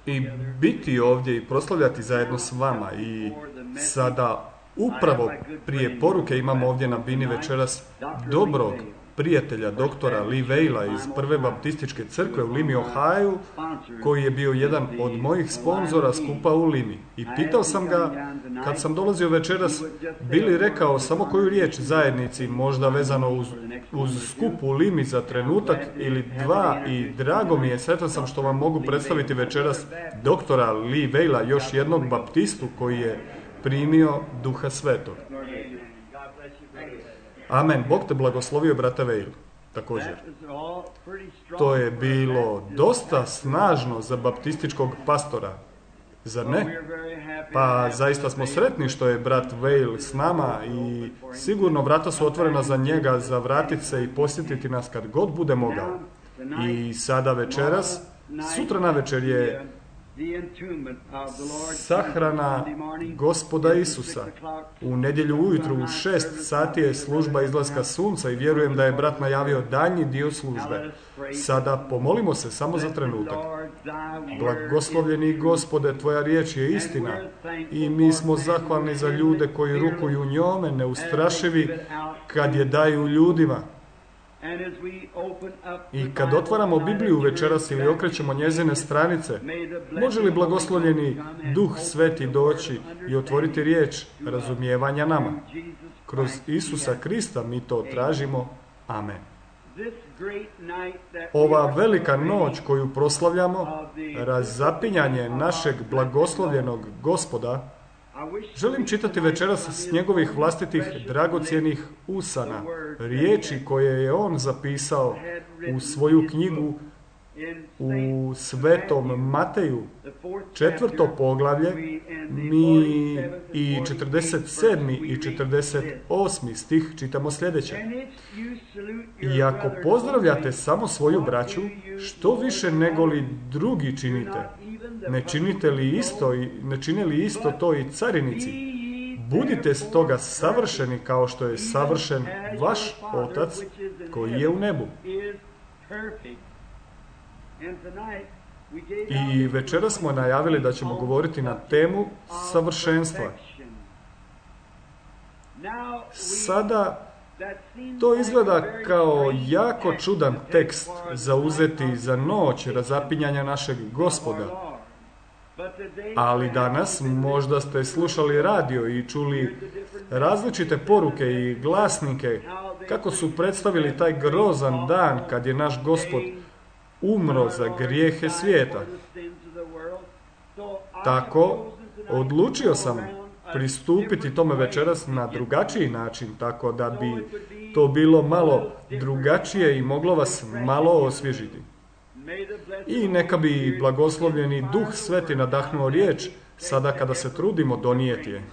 i biti ovdje i proslavljati zajedno s vama. I sada upravo prije poruke imamo ovdje na bini večeras dobrog prijatelja doktora Lee Vaila iz Prve baptističke crkve u Limi, Ohio, koji je bio jedan od mojih sponzora skupa u Limi. I pitao sam ga, kad sam dolazio večeras, bi li rekao samo koju riječ zajednici, možda vezano uz skup u Limi za trenutak ili dva, i drago mi je, sretan sam što vam mogu predstaviti večeras doktora Lee Vaila, još jednog baptistu koji je primio Duha Svetog. Amen. Bog te blagoslovio, brate Vail, također. To je bilo dosta snažno za baptističkog pastora, zar ne? Pa zaista smo sretni što je brat Vail s nama i sigurno vrata su otvorena za njega, za vratiti se i posjetiti nas kad god bude mogao. I sada večeras, sutra navečer je sahrana Gospoda Isusa. U nedjelju ujutru u 6 sati je služba izlaska sunca i vjerujem da je brat najavio daljnji dio službe. Sada pomolimo se samo za trenutak. Blagoslovljeni Gospode, tvoja riječ je istina i mi smo zahvalni za ljude koji rukuju njome, neustrašivi kad je daju ljudima. I kad otvaramo Bibliju večeras ili okrećemo njezine stranice, može li blagoslovljeni Duh Sveti doći i otvoriti riječ razumijevanja nama? Kroz Isusa Krista mi to tražimo. Amen. Ova velika noć koju proslavljamo, razapinjanje našeg blagoslovljenog Gospoda, želim čitati večeras s njegovih vlastitih dragocjenih usana, riječi koje je on zapisao u svoju knjigu u Svetom Mateju, 4. poglavlje, mi i 47. i 48. stih čitamo sljedeće. I ako pozdravljate samo svoju braću, što više nego li drugi činite, ne čine li isto to i carinici? Budite stoga savršeni kao što je savršen vaš Otac koji je u nebu. I večeras smo najavili da ćemo govoriti na temu savršenstva. Sada to izgleda kao jako čudan tekst zauzeti za noć razapinjanja našeg Gospoda. Ali danas možda ste slušali radio i čuli različite poruke i glasnike kako su predstavili taj grozan dan kad je naš Gospod umro za grijehe svijeta. Tako, odlučio sam pristupiti tome večeras na drugačiji način, tako da bi to bilo malo drugačije i moglo vas malo osvježiti. I neka bi blagoslovljeni Duh Sveti nadahnuo riječ sada kada se trudimo donijeti je.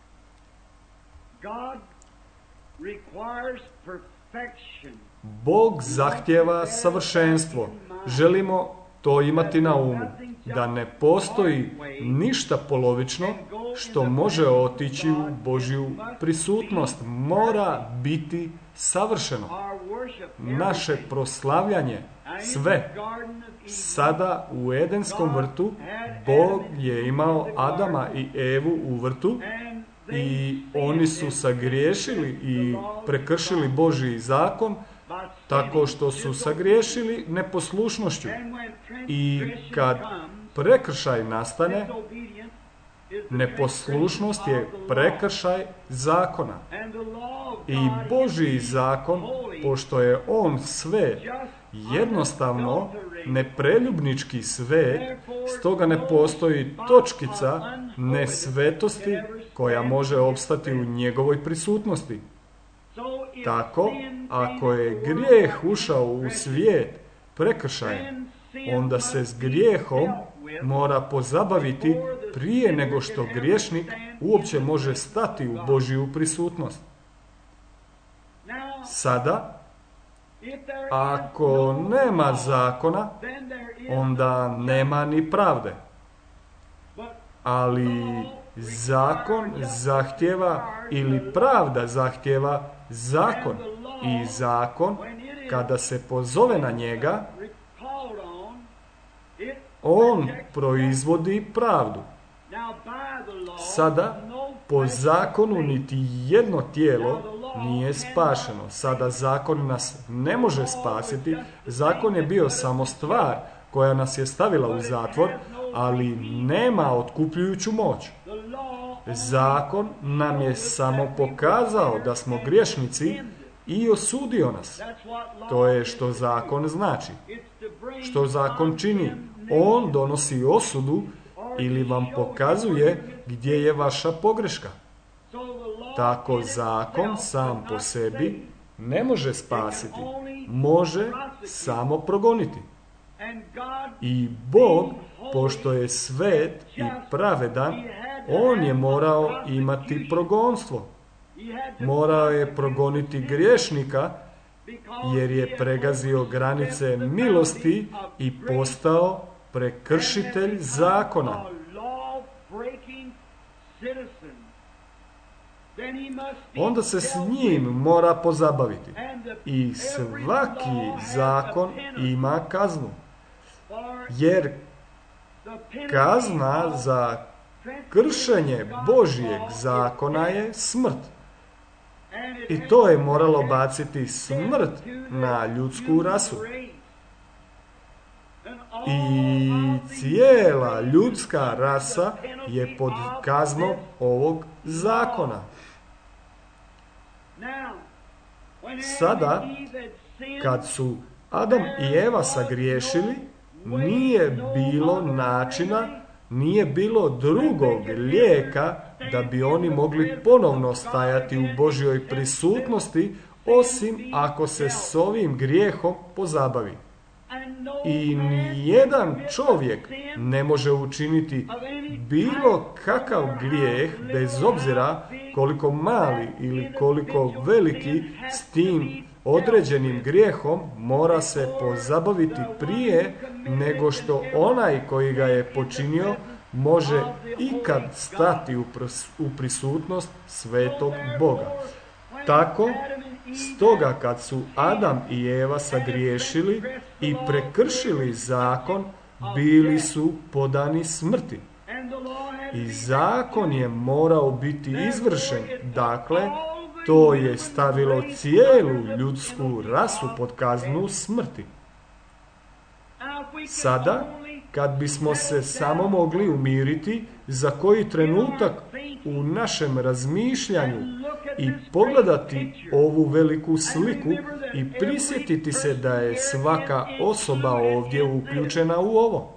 Bog zahtjeva savršenstvo. Želimo to imati na umu, da ne postoji ništa polovično što može otići u Božju prisutnost. Mora biti savršeno. Naše proslavljanje, sve. Sada u Edenskom vrtu Bog je imao Adama i Evu u vrtu i oni su sagriješili i prekršili Božji zakon tako što su sagriješili neposlušnošću. I kad prekršaj nastane, neposlušnost je prekršaj zakona. I Božji zakon, pošto je on sve, jednostavno, nepreljubnički sve, stoga ne postoji točkica nesvetosti koja može opstati u njegovoj prisutnosti. Tako, ako je grijeh ušao u svijet prekršajem, onda se s grijehom mora pozabaviti prije nego što griješnik uopće može stati u Božju prisutnost. Sada, ako nema zakona, onda nema ni pravde. Ali zakon zahtjeva ili pravda zahtjeva zakon. I zakon, kada se pozove na njega, on proizvodi pravdu. Sada, po zakonu niti jedno tijelo nije spašeno. Sada zakon nas ne može spasiti. Zakon je bio samo stvar koja nas je stavila u zatvor, ali nema otkupljujuću moć. Zakon nam je samo pokazao da smo griješnici i osudio nas. To je što zakon znači. Što zakon čini? On donosi osudu ili vam pokazuje gdje je vaša pogreška. Tako zakon sam po sebi ne može spasiti. Može samo progoniti. I Bog, pošto je svet i pravedan, on je morao imati progonstvo. Morao je progoniti griješnika, jer je pregazio granice milosti i postao prekršitelj zakona. Onda se s njim mora pozabaviti. I svaki zakon ima kaznu. Jer kazna za kršenje Božjeg zakona je smrt. I to je moralo baciti smrt na ljudsku rasu. I cijela ljudska rasa je pod kaznom ovog zakona. Sada, kad su Adam i Eva sagriješili, nije bilo načina, nije bilo drugog lijeka da bi oni mogli ponovno stajati u Božjoj prisutnosti, osim ako se s ovim grijehom pozabavi. I nijedan čovjek ne može učiniti bilo kakav grijeh, bez obzira koliko mali ili koliko veliki, s tim određenim grijehom mora se pozabaviti prije nego što onaj koji ga je počinio može ikad stati u prisutnost svetog Boga. Tako, stoga kad su Adam i Eva sagriješili i prekršili zakon, bili su podani smrti. I zakon je morao biti izvršen. Dakle, to je stavilo cijelu ljudsku rasu pod kaznu smrti. Sada, kad bismo se samo mogli umiriti za koji trenutak u našem razmišljanju i pogledati ovu veliku sliku i prisjetiti se da je svaka osoba ovdje uključena u ovo.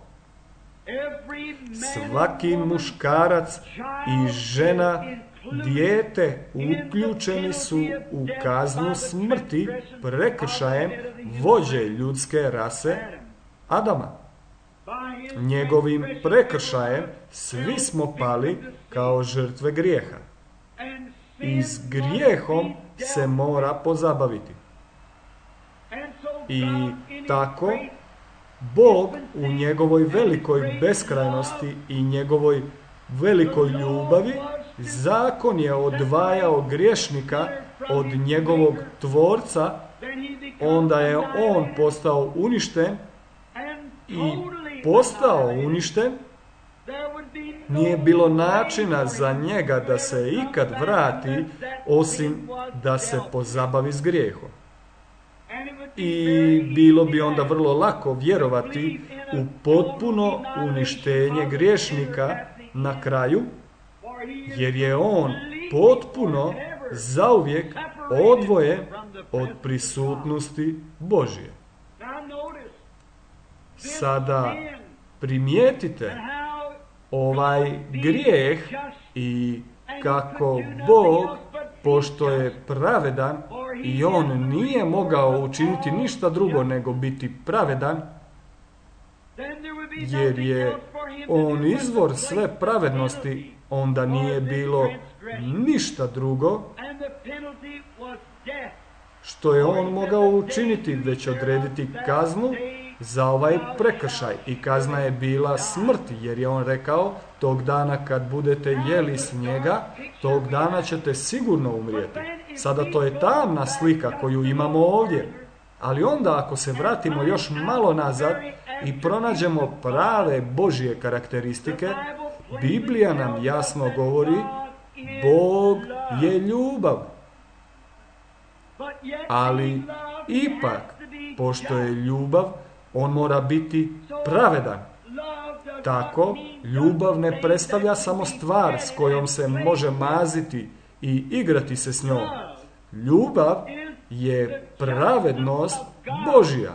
Svaki muškarac i žena, dijete uključeni su u kaznu smrti prekršajem vođe ljudske rase Adama. Njegovim prekršajem svi smo pali kao žrtve grijeha. I s grijehom se mora pozabaviti. I tako Bog u njegovoj velikoj beskrajnosti i njegovoj velikoj ljubavi, zakon je odvajao griješnika od njegovog tvorca, onda je on postao uništen i postao uništen, nije bilo načina za njega da se ikad vrati, osim da se pozabavi s grijehom. I bilo bi onda vrlo lako vjerovati u potpuno uništenje griješnika na kraju, jer je on potpuno zauvijek odvojen od prisutnosti Božje. Sada primijetite ovaj grijeh i kako Bog, pošto je pravedan i on nije mogao učiniti ništa drugo nego biti pravedan, jer je on izvor sve pravednosti, onda nije bilo ništa drugo što je on mogao učiniti, već odrediti kaznu za ovaj prekršaj. I kazna je bila smrt, jer je on rekao, tog dana kad budete jeli s njega, tog dana ćete sigurno umrijeti. Sada to je tamna slika koju imamo ovdje. Ali onda ako se vratimo još malo nazad i pronađemo prave Božje karakteristike, Biblija nam jasno govori, Bog je ljubav. Ali ipak, pošto je ljubav, on mora biti pravedan. Tako, ljubav ne predstavlja samo stvar s kojom se može maziti i igrati se s njom. Ljubav je pravednost Božja.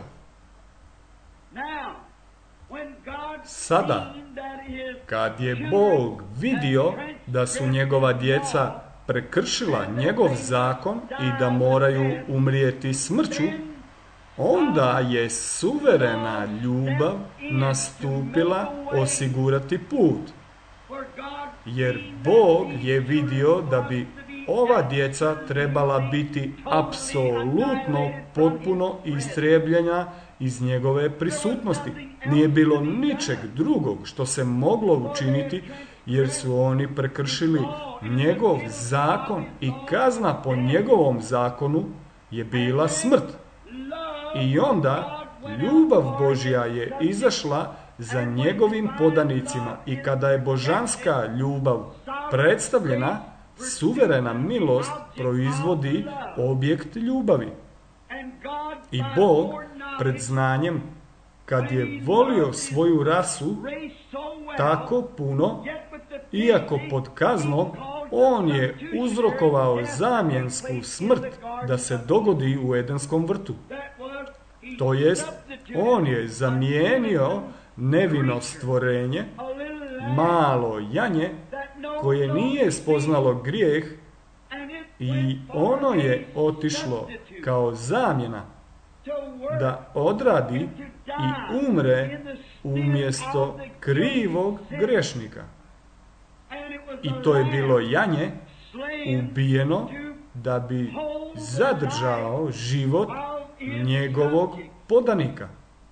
Sada, kad je Bog vidio da su njegova djeca prekršila njegov zakon i da moraju umrijeti smrću, onda je suverena ljubav nastupila osigurati put. Jer Bog je vidio da bi ova djeca trebala biti apsolutno potpuno istrijebljena iz njegove prisutnosti. Nije bilo ničeg drugog što se moglo učiniti, jer su oni prekršili njegov zakon i kazna po njegovom zakonu je bila smrt. I onda ljubav Božja je izašla za njegovim podanicima i kada je božanska ljubav predstavljena, suverena milost proizvodi objekt ljubavi. I Bog pred znanjem, kad je volio svoju rasu tako puno, iako pod kaznom, on je uzrokovao zamjensku smrt da se dogodi u Edenskom vrtu. To jest, on je zamijenio nevino stvorenje, malo janje, koje nije spoznalo grijeh, i ono je otišlo kao zamjena da odradi i umre umjesto krivog grešnika. I to je bilo janje ubijeno da bi zadržao život njegovog podanika.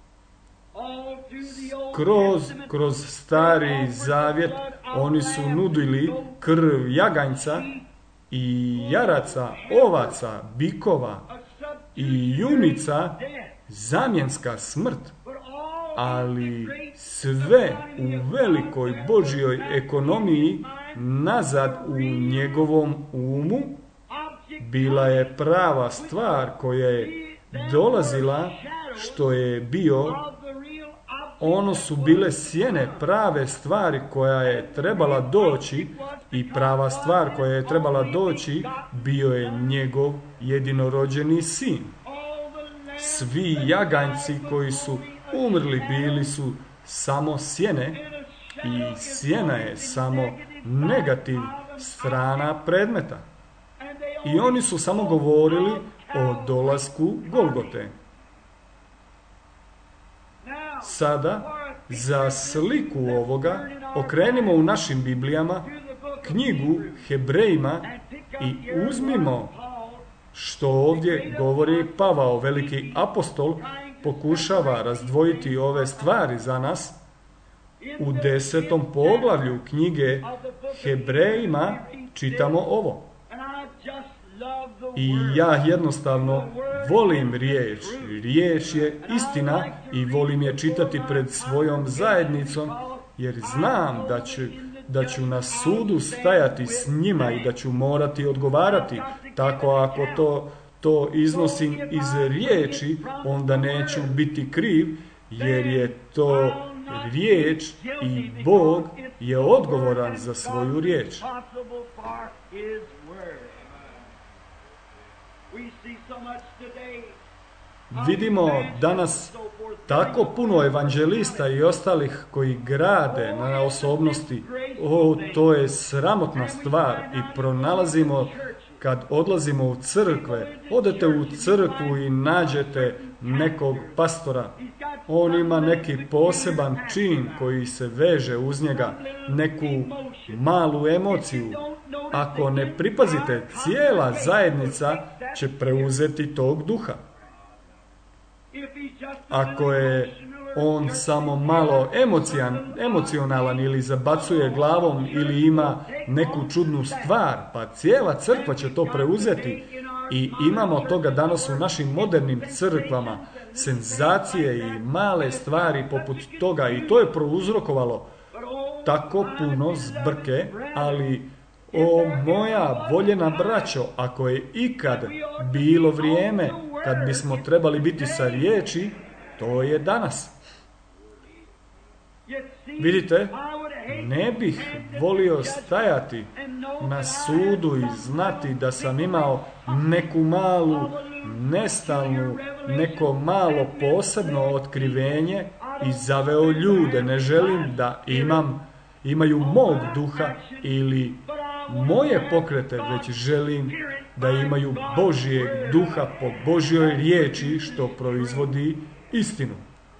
Kroz stari zavjet oni su nudili krv jaganjca i jaraca, ovaca, bikova i junica, zamjenska smrt. Ali sve u velikoj Božjoj ekonomiji nazad u njegovom umu bila je prava stvar koja je dolazila, što je bio, ono su bile sjene prave stvari koja je trebala doći, i prava stvar koja je trebala doći bio je njegov jedinorođeni sin. Svi jaganjci koji su umrli bili su samo sjene, i sjena je samo negativ strana predmeta. I oni su samo govorili o dolasku Golgote. Sada, za sliku ovoga, okrenimo u našim Biblijama knjigu Hebrejima i uzmimo što ovdje govori Pavao, veliki apostol, pokušava razdvojiti ove stvari za nas. U 10. poglavlju knjige Hebrejima čitamo ovo. I ja jednostavno volim riječ. Riječ je istina i volim je čitati pred svojom zajednicom, jer znam da ću na sudu stajati s njima i da ću morati odgovarati. Tako ako to iznosim iz riječi, onda neću biti kriv, jer je to riječ i Bog je odgovoran za svoju riječ. Vidimo danas tako puno evanđelista i ostalih koji grade na osobnosti. To je sramotna stvar i pronalazimo kad odlazimo u crkve. Odete u crkvu i nađete nekog pastora. On ima neki poseban čin koji se veže uz njega, neku malu emociju. Ako ne pripazite, cijela zajednica će preuzeti tog duha. Ako je on samo malo emocionalan ili zabacuje glavom ili ima neku čudnu stvar, pa cijela crkva će to preuzeti I imamo toga danas u našim modernim crkvama, senzacije i male stvari poput toga, i to je prouzrokovalo tako puno zbrke, ali o moja voljena braćo, ako je ikad bilo vrijeme kad bismo trebali biti sa riječi, to je danas. Vidite, ne bih volio stajati na sudu i znati da sam imao neku malu, nestalnu, neko malo posebno otkrivenje i zaveo ljude. Ne želim da imaju mog duha ili moje pokrete, već želim da imaju Božijeg duha po Božjoj riječi što proizvodi istinu.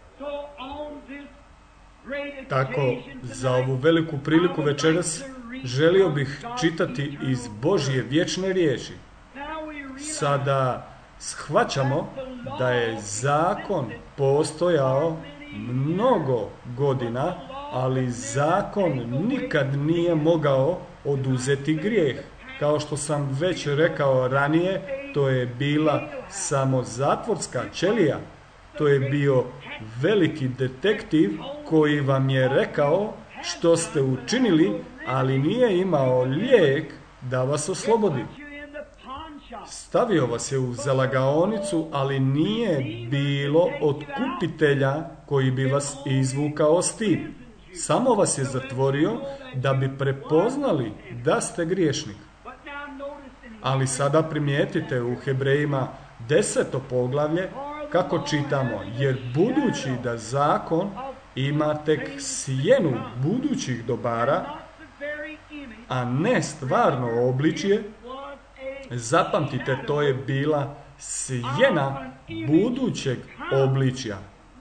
Tako, za ovu veliku priliku večeras želio bih čitati iz Božje vječne riječi. Sada shvaćamo da je zakon postojao mnogo godina, ali zakon nikad nije mogao oduzeti grijeh. Kao što sam već rekao ranije, to je bila samo zatvorska ćelija. To je bio veliki detektiv koji vam je rekao što ste učinili, ali nije imao lijek da vas oslobodi. Stavio vas je u zalagaonicu, ali nije bilo otkupitelja koji bi vas izvukao s tim. Samo vas je zatvorio da bi prepoznali da ste griješnik. Ali sada primijetite u Hebrejima 10. poglavlje kako čitamo, jer budući da zakon ima tek sjenu budućih dobara, a ne stvarno obličje, zapamtite, to je bila sjena budućeg obličja.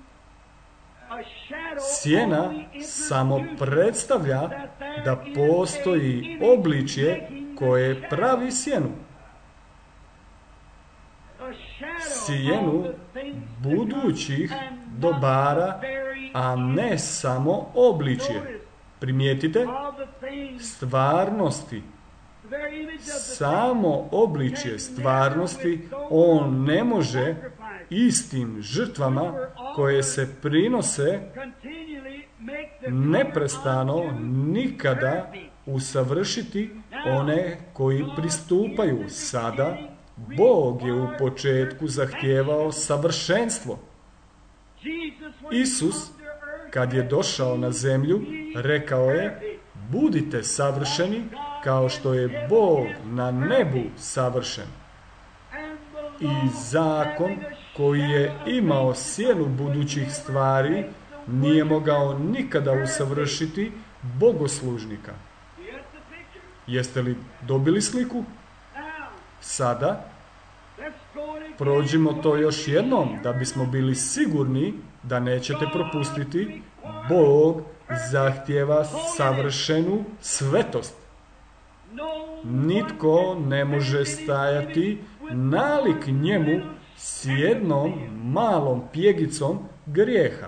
Sjena samo predstavlja da postoji obličje koje pravi sjenu. Sjenu budućih dobara, a ne samo obličje. Primijetite, stvarnosti. Samo obličje stvarnosti on ne može istim žrtvama koje se prinose neprestano nikada usavršiti one koji pristupaju. Sada Bog je u početku zahtijevao savršenstvo. Isus, kad je došao na zemlju, rekao je: budite savršeni kao što je Bog na nebu savršen. I zakon koji je imao sjenu budućih stvari nije mogao nikada usavršiti bogoslužnika. Jeste li dobili sliku? Sada prođimo to još jednom da bismo bili sigurni da nećete propustiti. Bog zahtijeva savršenu svetost. Nitko ne može stajati nalik njemu s jednom malom pjegicom grijeha.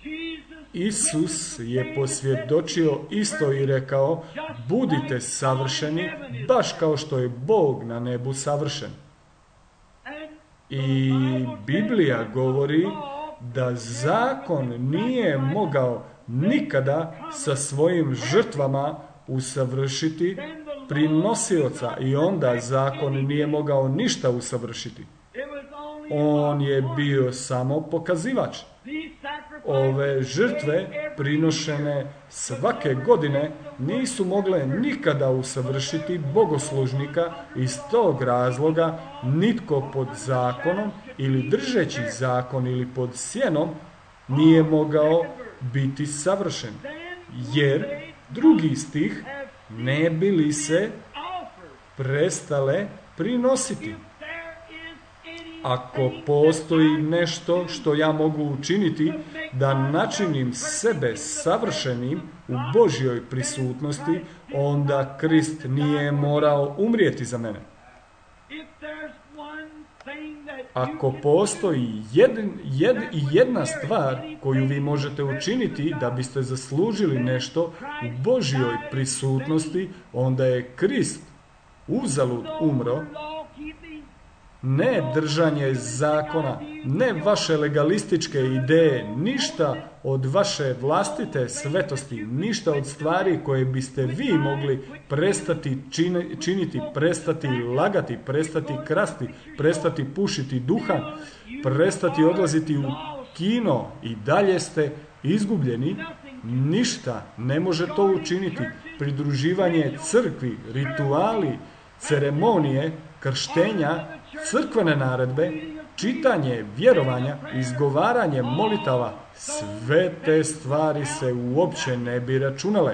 Isus je posvjedočio isto i rekao: budite savršeni, baš kao što je Bog na nebu savršen. I Biblija govori da zakon nije mogao nikada sa svojim žrtvama usavršiti prinosioca, i onda zakon nije mogao ništa usavršiti. On je bio samo pokazivač. Ove žrtve prinošene svake godine nisu mogle nikada usavršiti bogoslužnika. Iz tog razloga nitko pod zakonom ili držeći zakon ili pod sjenom nije mogao biti savršen. Jer, drugi stih, ne bi li se prestale prinositi. Ako postoji nešto što ja mogu učiniti da načinim sebe savršenim u Božjoj prisutnosti, onda Krist nije morao umrijeti za mene. Ako postoji jedna stvar koju vi možete učiniti da biste zaslužili nešto u Božjoj prisutnosti, onda je Krist uzalud umro ne držanje zakona, ne vaše legalističke ideje, ništa od vaše vlastite svetosti, ništa od stvari koje biste vi mogli prestati činiti, prestati lagati, prestati krasti, prestati pušiti duhan, prestati odlaziti u kino i dalje ste izgubljeni. Ništa ne može to učiniti. Pridruživanje crkvi, rituali, ceremonije, krštenja, crkvene naredbe, čitanje, vjerovanja, izgovaranje molitava, sve te stvari se uopće ne bi računale.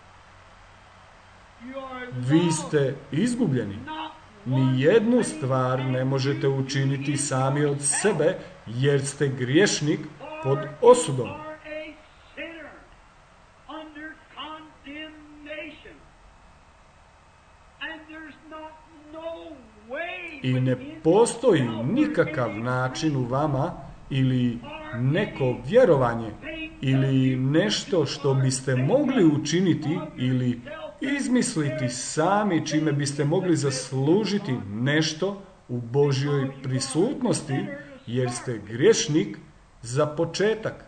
Vi ste izgubljeni. Nijednu stvar ne možete učiniti sami od sebe, jer ste griješnik pod osudom. I ne postoji nikakav način u vama ili neko vjerovanje ili nešto što biste mogli učiniti ili izmisliti sami čime biste mogli zaslužiti nešto u Božjoj prisutnosti, jer ste griješnik za početak.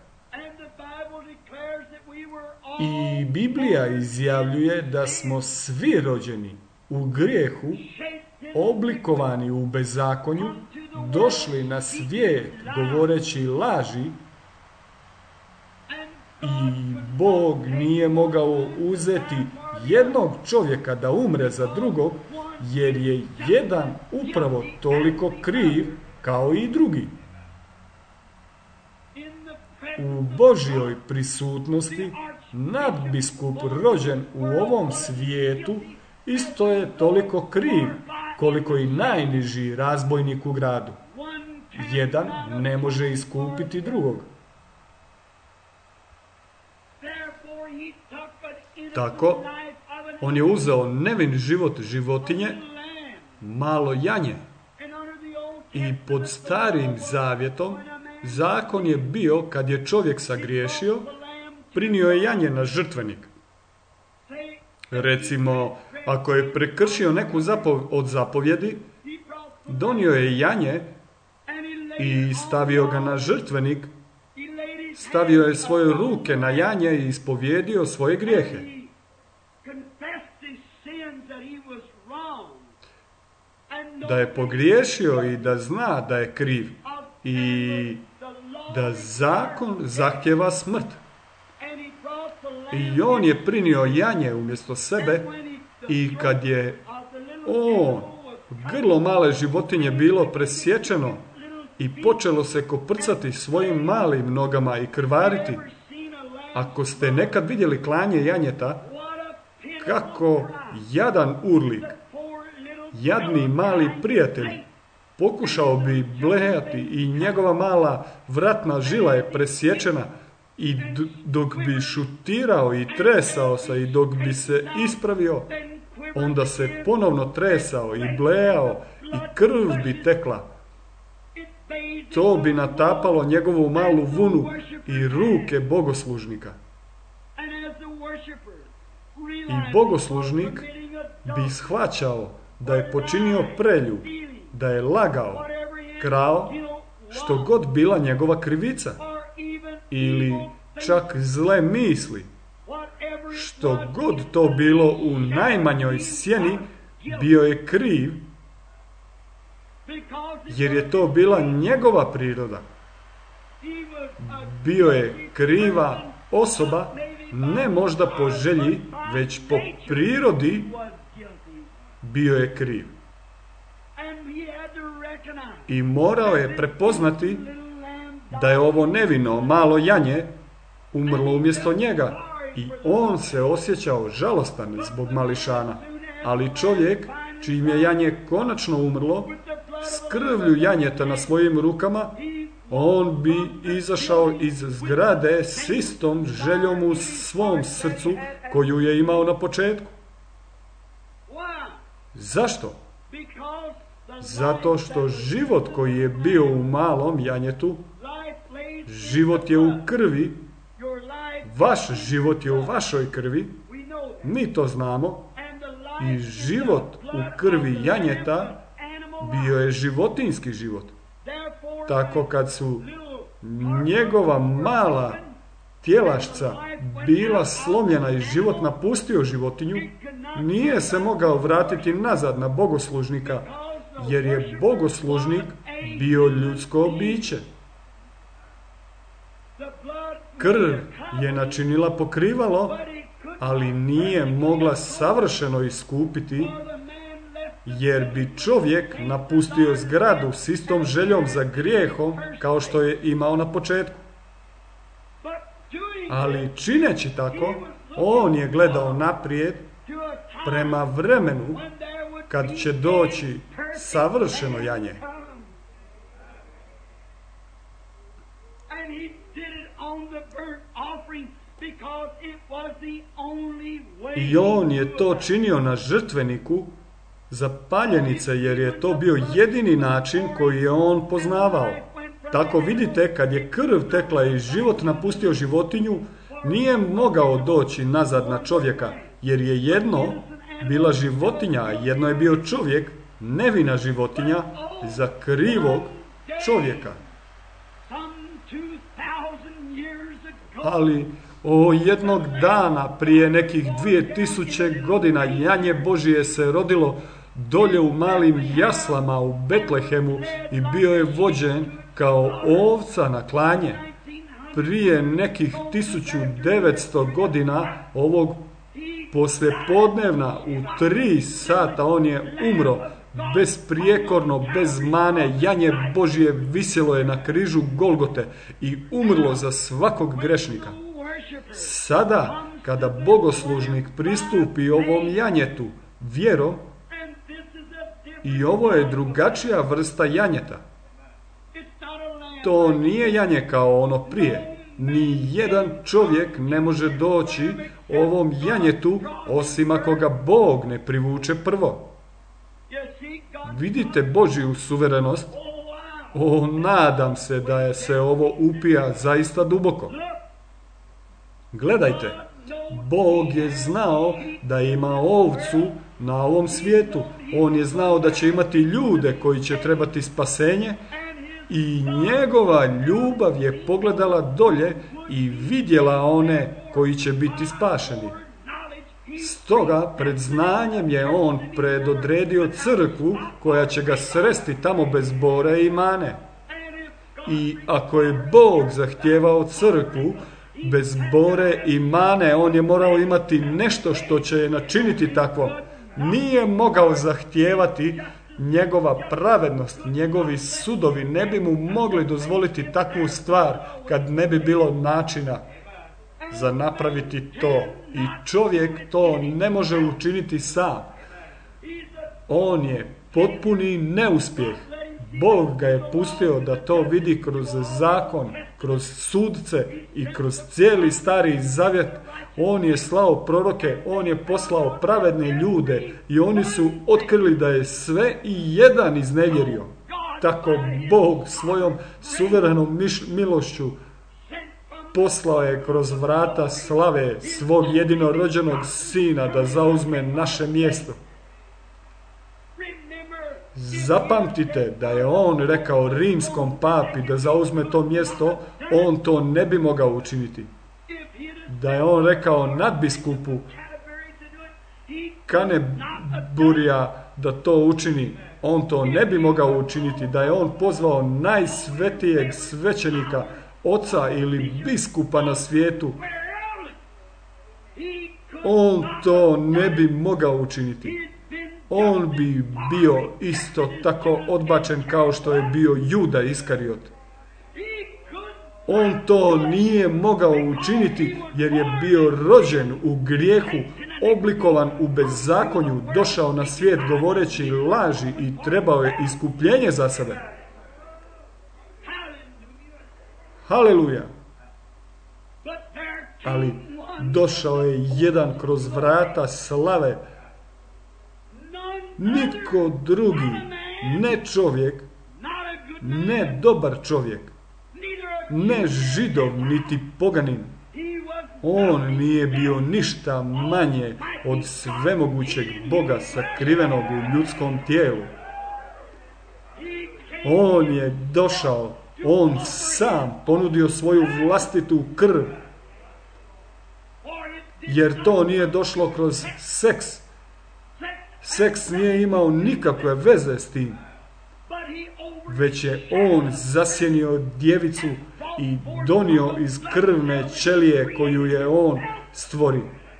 I Biblija izjavljuje da smo svi rođeni u grijehu, oblikovani u bezakonju, došli na svijet govoreći laži i Bog nije mogao uzeti jednog čovjeka da umre za drugog, jer je jedan upravo toliko kriv kao i drugi. U Božjoj prisutnosti nadbiskup rođen u ovom svijetu isto je toliko kriv koliko i najniži razbojnik u gradu. Jedan ne može iskupiti drugog. Tako, on je uzeo nevin život životinje, malo janje. I pod starim zavjetom, zakon je bio, kad je čovjek sagriješio, prinio je janje na žrtvenik. Recimo, ako je prekršio neku od zapovjedi, donio je janje i stavio ga na žrtvenik, stavio je svoje ruke na janje i ispovjedio svoje grijehe. Da je pogriješio i da zna da je kriv i da zakon zahtjeva smrt. I on je prinio janje umjesto sebe i kad je grlo male životinje bilo presječeno i počelo se koprcati svojim malim nogama i krvariti. Ako ste nekad vidjeli klanje janjeta, kako jadan urlik, jadni mali prijatelj, pokušao bi blejati i njegova mala vratna žila je presječena i dok bi šutirao i tresao se i dok bi se ispravio, onda se ponovno tresao i blejao i krv bi tekla. To bi natapalo njegovu malu vunu i ruke bogoslužnika. I bogoslužnik bi shvaćao da je počinio preljub, da je lagao, krao, što god bila njegova krivica, ili čak zle misli, što god to bilo u najmanjoj sjeni, bio je kriv, jer je to bila njegova priroda. Bio je kriva osoba, ne možda po želji, već po prirodi bio je kriv. I morao je prepoznati da je ovo nevino malo janje umrlo umjesto njega i on se osjećao žalostan zbog mališana. Ali čovjek, čim je janje konačno umrlo, s krvlju janjeta na svojim rukama, on bi izašao iz zgrade s istom željom u svom srcu koju je imao na početku. Zašto? Zato što život koji je bio u malom janjetu, život je u krvi, vaš život je u vašoj krvi, mi to znamo, i život u krvi janjeta bio je životinjski život. Tako kad su njegova mala tijelašca bila slomljena i život napustio životinju, nije se mogao vratiti nazad na bogoslužnika, jer je bogoslužnik bio ljudsko biće. Krv je načinila pokrivalo, ali nije mogla savršeno iskupiti, jer bi čovjek napustio zgradu s istom željom za grijehom kao što je imao na početku. Ali čineći tako, on je gledao naprijed prema vremenu kad će doći savršeno janje. I on je to činio na žrtveniku za paljenice, jer je to bio jedini način koji je on poznavao. Tako vidite, kad je krv tekla i život napustio životinju, nije mogao doći nazad na čovjeka, jer je jedno bila životinja, a jedno je bio čovjek, nevina životinja, za krivog čovjeka. Ali jednog dana prije nekih 2000 godina janje Božije se rodilo dolje u malim jaslama u Betlehemu i bio je vođen kao ovca na klanje. Prije nekih 1900 godina ovog poslijepodnevna u 3 sata on je umro, besprijekorno, bez mane, janje Božije visjelo je na križu Golgote i umrlo za svakog grešnika. Sada, kada bogoslužnik pristupi ovom janjetu vjerom, i ovo je drugačija vrsta janjeta. To nije janje kao ono prije. Ni jedan čovjek ne može doći ovom janjetu osim ako ga Bog ne privuče prvo. Vidite Božju suverenost? Nadam se da je se ovo upija zaista duboko. Gledajte, Bog je znao da ima ovcu na ovom svijetu. On je znao da će imati ljude koji će trebati spasenje i njegova ljubav je pogledala dolje i vidjela one koji će biti spašeni. Stoga, pred znanjem je on predodredio crkvu koja će ga sresti tamo bez bore i mane. I ako je Bog zahtijevao crkvu bez bore i mane, on je morao imati nešto što će je načiniti takvo. Nije mogao zahtijevati njegova pravednost, njegovi sudovi ne bi mu mogli dozvoliti takvu stvar kad ne bi bilo načina za napraviti to. I čovjek to ne može učiniti sam. On je potpuni neuspjeh. Bog ga je pustio da to vidi kroz zakon, kroz sudce i kroz cijeli Stari Zavjet. On je slao proroke, on je poslao pravedne ljude i oni su otkrili da je sve i jedan iznevjerio. Tako Bog svojom suverenom milošću poslao je kroz vrata slave svog jedinorođenog sina da zauzme naše mjesto. Zapamtite da je on rekao rimskom papi da zauzme to mjesto, on to ne bi mogao učiniti. Da je on rekao nadbiskupu Canterburya da to učini, on to ne bi mogao učiniti. Da je on pozvao najsvetijeg svećenika, oca ili biskupa na svijetu, on to ne bi mogao učiniti. On bi bio isto tako odbačen kao što je bio Juda Iskariot. On to nije mogao učiniti jer je bio rođen u grijehu, oblikovan u bezakonju, došao na svijet govoreći laži i trebao je iskupljenje za sebe. Haleluja! Ali došao je jedan kroz vrata slave. Nitko drugi, ne čovjek, ne dobar čovjek, ne Židov, niti poganin. On nije bio ništa manje od svemogućeg Boga sakrivenog u ljudskom tijelu. On je došao, on sam ponudio svoju vlastitu krv. Jer to nije došlo kroz seks. Seks nije imao nikakve veze s tim. Već je on zasjenio djevicu i donio iz krvne ćelije koju je on stvorio.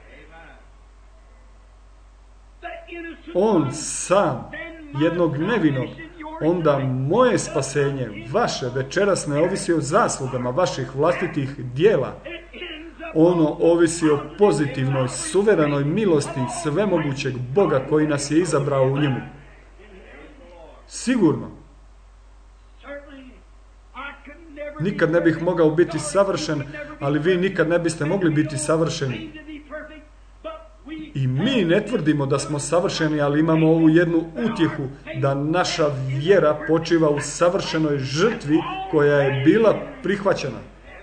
On sam, jednog nevinog, onda moje spasenje, vaše, večeras ne ovisi o zaslugama vaših vlastitih dijela. Ono ovisi o pozitivnoj, suverenoj milosti svemogućeg Boga koji nas je izabrao u njemu. Sigurno. Nikad ne bih mogao biti savršen, ali vi nikad ne biste mogli biti savršeni. I mi ne tvrdimo da smo savršeni, ali imamo ovu jednu utjehu da naša vjera počiva u savršenoj žrtvi koja je bila prihvaćena.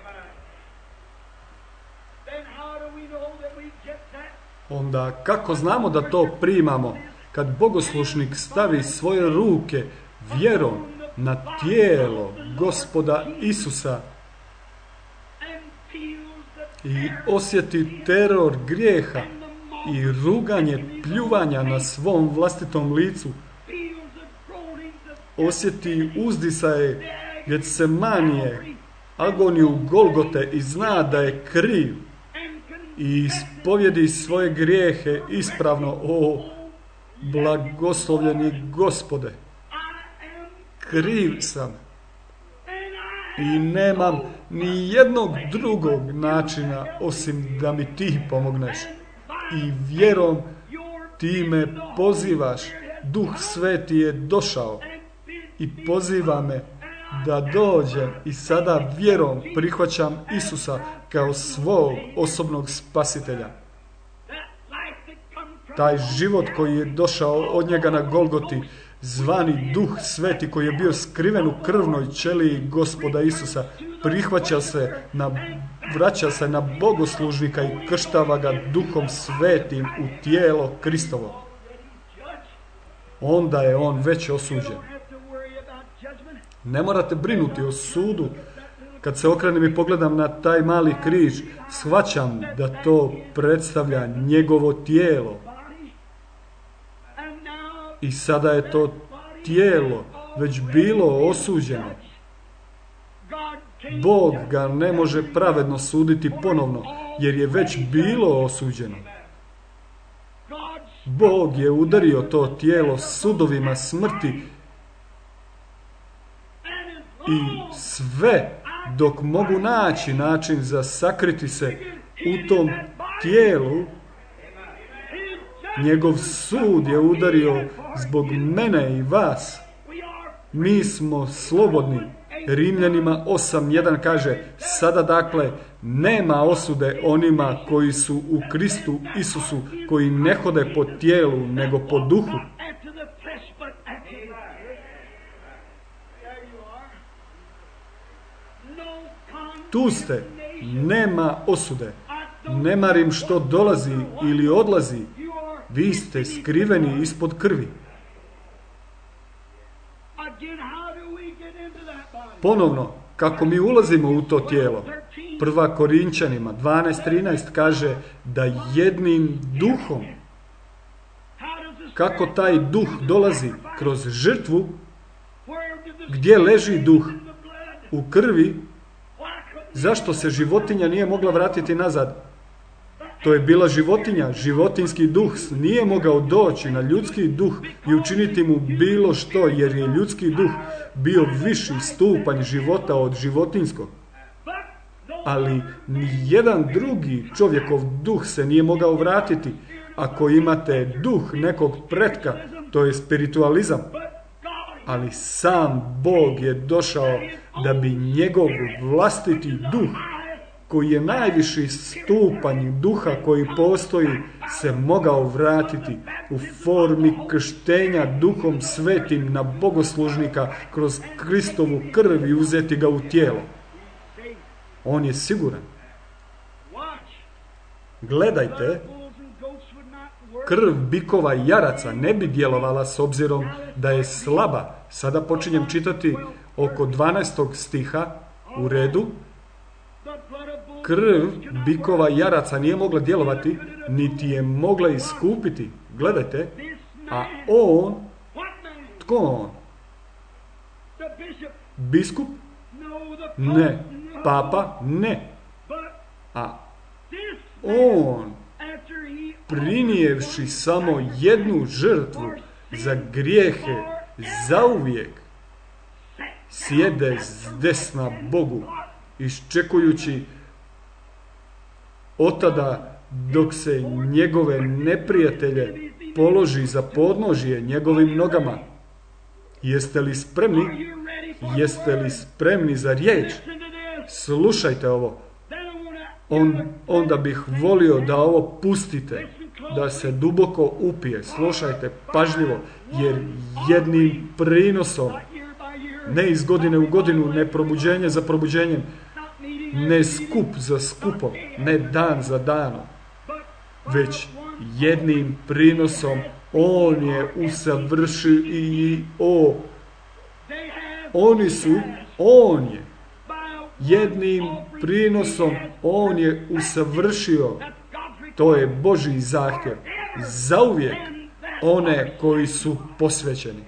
Onda kako znamo da to primamo? Kad bogoslušnik stavi svoje ruke vjerom na tijelo Gospoda Isusa i osjeti teror grijeha i ruganje pljuvanja na svom vlastitom licu, osjeti uzdisaje Getsemanije, agoniju Golgote i zna da je kriv i ispovjedi svoje grijehe ispravno: o blagoslovljeni Gospode, kriv sam i nemam ni jednog drugog načina osim da mi ti pomogneš. I vjerom ti me pozivaš, Duh Sveti je došao i poziva me da dođem i sada vjerom prihvaćam Isusa kao svog osobnog spasitelja. Taj život koji je došao od njega na Golgoti, zvani Duh Sveti koji je bio skriven u krvnoj ćeliji Gospoda Isusa, vraća se na bogoslužnika i krštava ga Duhom Svetim u tijelo Kristovo. Onda je on već osuđen. Ne morate brinuti o sudu. Kad se okrenem i pogledam na taj mali križ, shvaćam da to predstavlja njegovo tijelo. I sada je to tijelo već bilo osuđeno. Bog ga ne može pravedno suditi ponovno, jer je već bilo osuđeno. Bog je udario to tijelo sudovima smrti i sve dok mogu naći način za sakriti se u tom tijelu, njegov sud je udario zbog mene i vas. Mi smo slobodni. Rimljanima 8.1 kaže: sada dakle nema osude onima koji su u Kristu Isusu, koji ne hode po tijelu, nego po duhu. Tu ste, nema osude. Ne marim što dolazi ili odlazi, vi ste skriveni ispod krvi. Ponovno, kako mi ulazimo u to tijelo? 1. Korinčanima 12.13 kaže da jednim duhom. Kako taj duh dolazi? Kroz žrtvu. Gdje leži duh? U krvi. Zašto se životinja nije mogla vratiti nazad? To je bila životinja, životinjski duh nije mogao doći na ljudski duh i učiniti mu bilo što, jer je ljudski duh bio viši stupanj života od životinjskog. Ali nijedan drugi čovjekov duh se nije mogao vratiti. Ako imate duh nekog pretka, to je spiritualizam. Ali sam Bog je došao da bi njegov vlastiti duh, koji je najviši stupanj duha koji postoji, se mogao vratiti u formi krštenja Duhom Svetim na bogoslužnika kroz Kristovu krv i uzeti ga u tijelo. On je siguran. Gledajte, krv bikova i jaraca ne bi djelovala s obzirom da je slaba. Sada počinjem čitati oko 12. stiha u redu. Krv bikova i jaraca nije mogla djelovati, niti je mogla iskupiti. Gledajte, a on, tko on? Biskup? Ne. Papa? Ne. A on, prinijevši samo jednu žrtvu za grijehe zauvijek, sjede zdesna Bogu, iščekujući otada dok se njegove neprijatelje položi za podnožje njegovim nogama. Jeste li spremni? Jeste li spremni za riječ? Slušajte ovo. Onda bih volio da ovo pustite, da se duboko upije. Slušajte pažljivo, jer jednim prinosom, ne iz godine u godinu, ne probuđenje za probuđenjem, ne skup za skupom, ne dan za danom, već jednim prinosom on je usavršio on je jednim prinosom on je usavršio, to je Božji zahtjev, zauvijek one koji su posvećeni.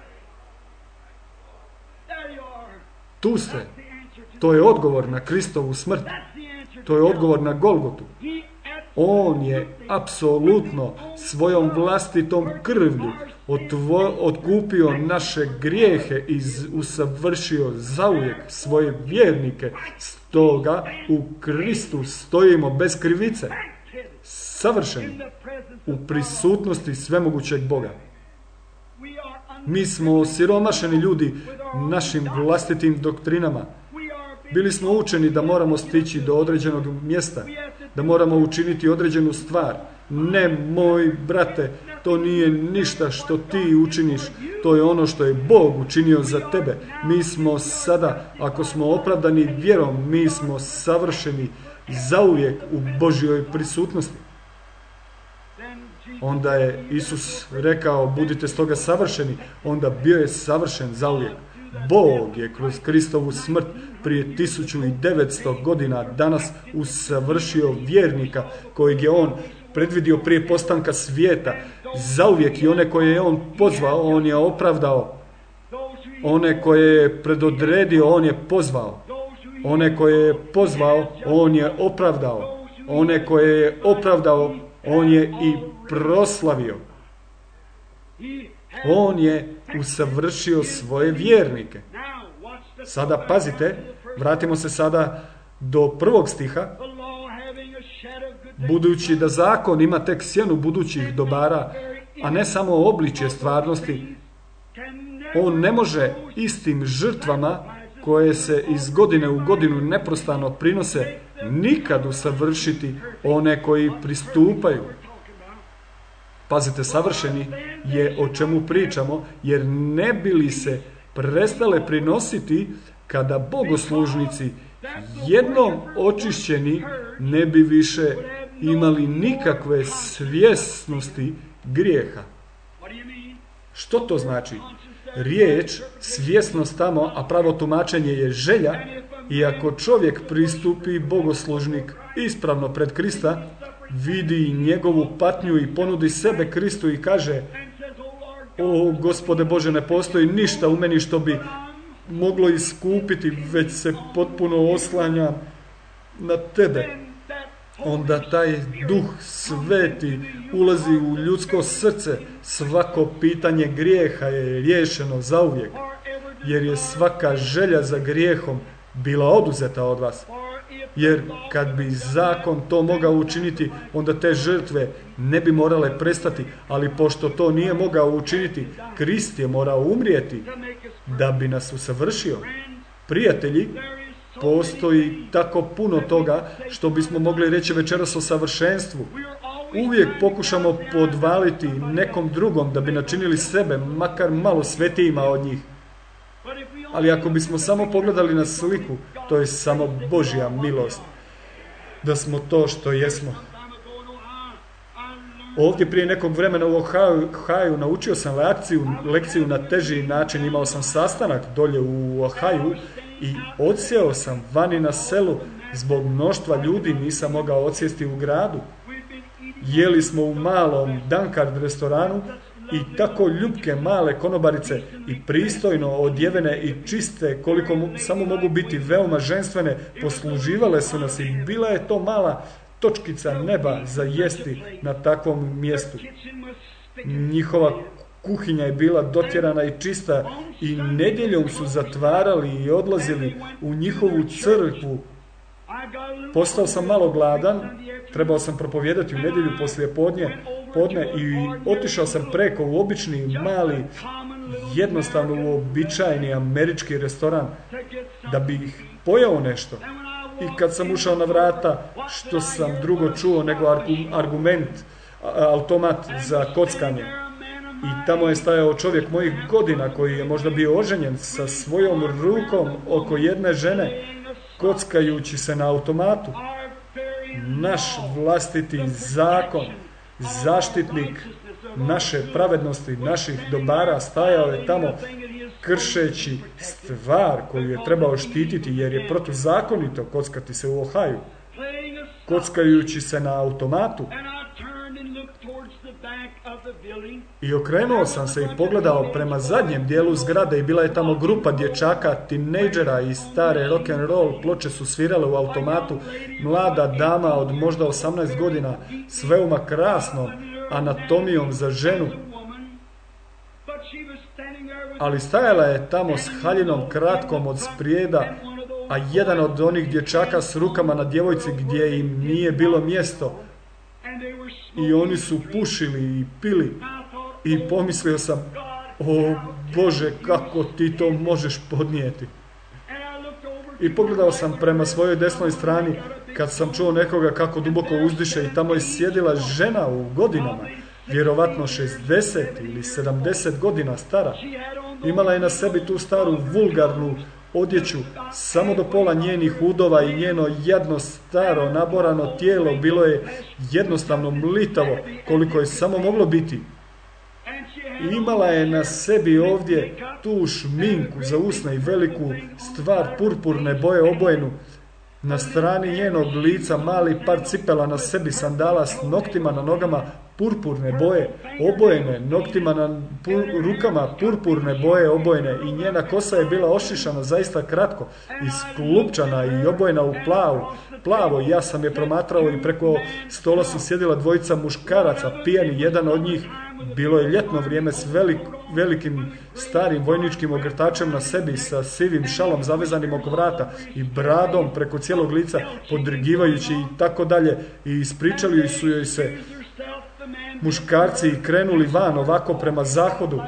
Tu ste. To je odgovor na Kristovu smrt. To je odgovor na Golgotu. On je apsolutno svojom vlastitom krvlju otkupio naše grijehe i usavršio zauvijek svoje vjernike. Stoga u Kristu stojimo bez krivice, savršeni, u prisutnosti svemogućeg Boga. Mi smo osiromašeni ljudi našim vlastitim doktrinama. Bili smo učeni da moramo stići do određenog mjesta, da moramo učiniti određenu stvar. Ne, moj brate, to nije ništa što ti učiniš, to je ono što je Bog učinio za tebe. Mi smo sada, ako smo opravdani vjerom, mi smo savršeni zauvijek u Božjoj prisutnosti. Onda je Isus rekao, budite stoga savršeni, onda bio je savršen zauvijek. Bog je kroz Kristovu smrt prije 1900 godina danas usavršio vjernika kojeg je on predvidio prije postanka svijeta. Zauvijek i one koje je on pozvao, on je opravdao. One koje je predodredio, on je pozvao. One koje je pozvao, on je opravdao. One koje je opravdao, on je i proslavio. On je usavršio svoje vjernike. Sada pazite, vratimo se sada do 1. stiha. Budući da zakon ima tek sjenu budućih dobara, a ne samo obličje stvarnosti, on ne može istim žrtvama koje se iz godine u godinu neprestano prinose nikad usavršiti one koji pristupaju. Pazite, savršeni je o čemu pričamo, jer ne bi li se prestale prinositi kada bogoslužnici jednom očišćeni ne bi više imali nikakve svjesnosti grijeha. Što to znači? Riječ, svjesnost tamo, a pravo tumačenje je želja, i ako čovjek pristupi bogoslužnik ispravno pred Krista, vidi njegovu patnju i ponudi sebe Kristu i kaže: o Gospode Bože, ne postoji ništa u meni što bi moglo iskupiti, već se potpuno oslanja na tebe. Onda taj Duh Sveti ulazi u ljudsko srce. Svako pitanje grijeha je riješeno zauvijek, jer je svaka želja za grijehom bila oduzeta od vas. Jer kad bi zakon to mogao učiniti, onda te žrtve ne bi morale prestati, ali pošto to nije mogao učiniti, Krist je morao umrijeti da bi nas usavršio. Prijatelji, postoji tako puno toga što bismo mogli reći večeras o savršenstvu. Uvijek pokušamo podvaliti nekom drugom da bi načinili sebe makar malo svetijima od njih. Ali ako bismo samo pogledali na sliku, to je samo Božja milost da smo to što jesmo. Ovdje prije nekog vremena u Ohaju naučio sam lekciju na teži način. Imao sam sastanak dolje u Ohaju i odsjeo sam vani na selu. Zbog mnoštva ljudi nisam mogao odsjesti u gradu. Jeli smo u malom Dankard restoranu i tako ljubke male konobarice i pristojno odjevene i čiste koliko samo mogu biti veoma ženstvene posluživale su nas i bila je to mala točkica neba za jesti na takvom mjestu. Njihova kuhinja je bila dotjerana i čista i nedjeljom su zatvarali i odlazili u njihovu crkvu. Postao sam malo gladan, trebao sam propovijedati u nedjelju poslije podne i otišao sam preko u obični, mali, jednostavno uobičajeni američki restoran da bih pojeo nešto. I kad sam ušao na vrata, što sam drugo čuo nego automat za kockanje. I tamo je stajao čovjek mojih godina koji je možda bio oženjen sa svojom rukom oko jedne žene, kockajući se na automatu. Naš vlastiti zakon, zaštitnik naše pravednosti, naših dobara, stajao je tamo kršeći stvar koju je trebao štititi jer je protuzakonito kockati se u Ohaju. Kockajući se na automatu. I okrenuo sam se i pogledao prema zadnjem dijelu zgrade i bila je tamo grupa dječaka, tinejdžera i stare rock'n'roll ploče su svirale u automatu. Mlada dama od možda 18 godina s veoma krasnom anatomijom za ženu. Ali stajala je tamo s haljinom kratkom od sprijeda, a jedan od onih dječaka s rukama na djevojci gdje im nije bilo mjesto. I oni su pušili i pili. I pomislio sam, o Bože, kako ti to možeš podnijeti? I pogledao sam prema svojoj desnoj strani kad sam čuo nekoga kako duboko uzdiše i tamo je sjedila žena u godinama, vjerovatno 60 ili 70 godina stara. Imala je na sebi tu staru vulgarnu odjeću, samo do pola njenih udova i njeno jadno staro naborano tijelo bilo je jednostavno mlitavo koliko je samo moglo biti. Imala je na sebi ovdje tu šminku za usne i veliku stvar purpurne boje obojenu. Na strani njenog lica mali par cipela, na sebi sandala s noktima na nogama purpurne boje obojene, noktima na rukama purpurne boje obojene i njena kosa je bila ošišana zaista kratko, isklupčana i obojena u plavo. Ja sam je promatrao i preko stola su sjedila dvojica muškaraca, pijani, jedan od njih, bilo je ljetno vrijeme, s velikim starim vojničkim ogrtačem na sebi, sa sivim šalom zavezanim oko vrata i bradom preko cijelog lica, podrigivajući i tako dalje, i ispričali su joj se muškarci i krenuli van ovako prema zahodu.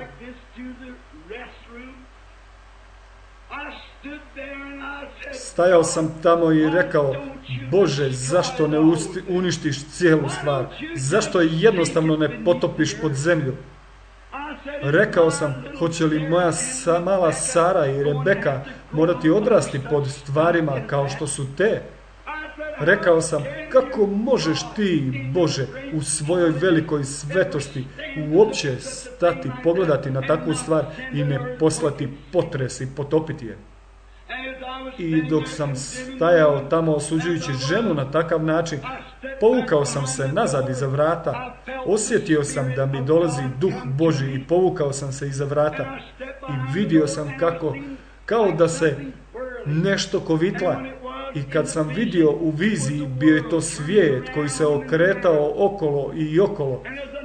Stajao sam tamo i rekao, Bože, zašto ne uništiš cijelu stvar? Zašto je jednostavno ne potopiš pod zemlju? Rekao sam, hoće li moja mala Sara i Rebeka morati odrasti pod stvarima kao što su te? Rekao sam, kako možeš ti, Bože, u svojoj velikoj svetosti uopće stati, pogledati na takvu stvar i ne poslati potres i potopiti je? I dok sam stajao tamo osuđujući ženu na takav način, povukao sam se nazad iza vrata. Osjetio sam da mi dolazi duh Božji i povukao sam se iza vrata. I vidio sam kao da se nešto kovitla. I kad sam vidio u viziji, bio je to svijet koji se okretao okolo i okolo.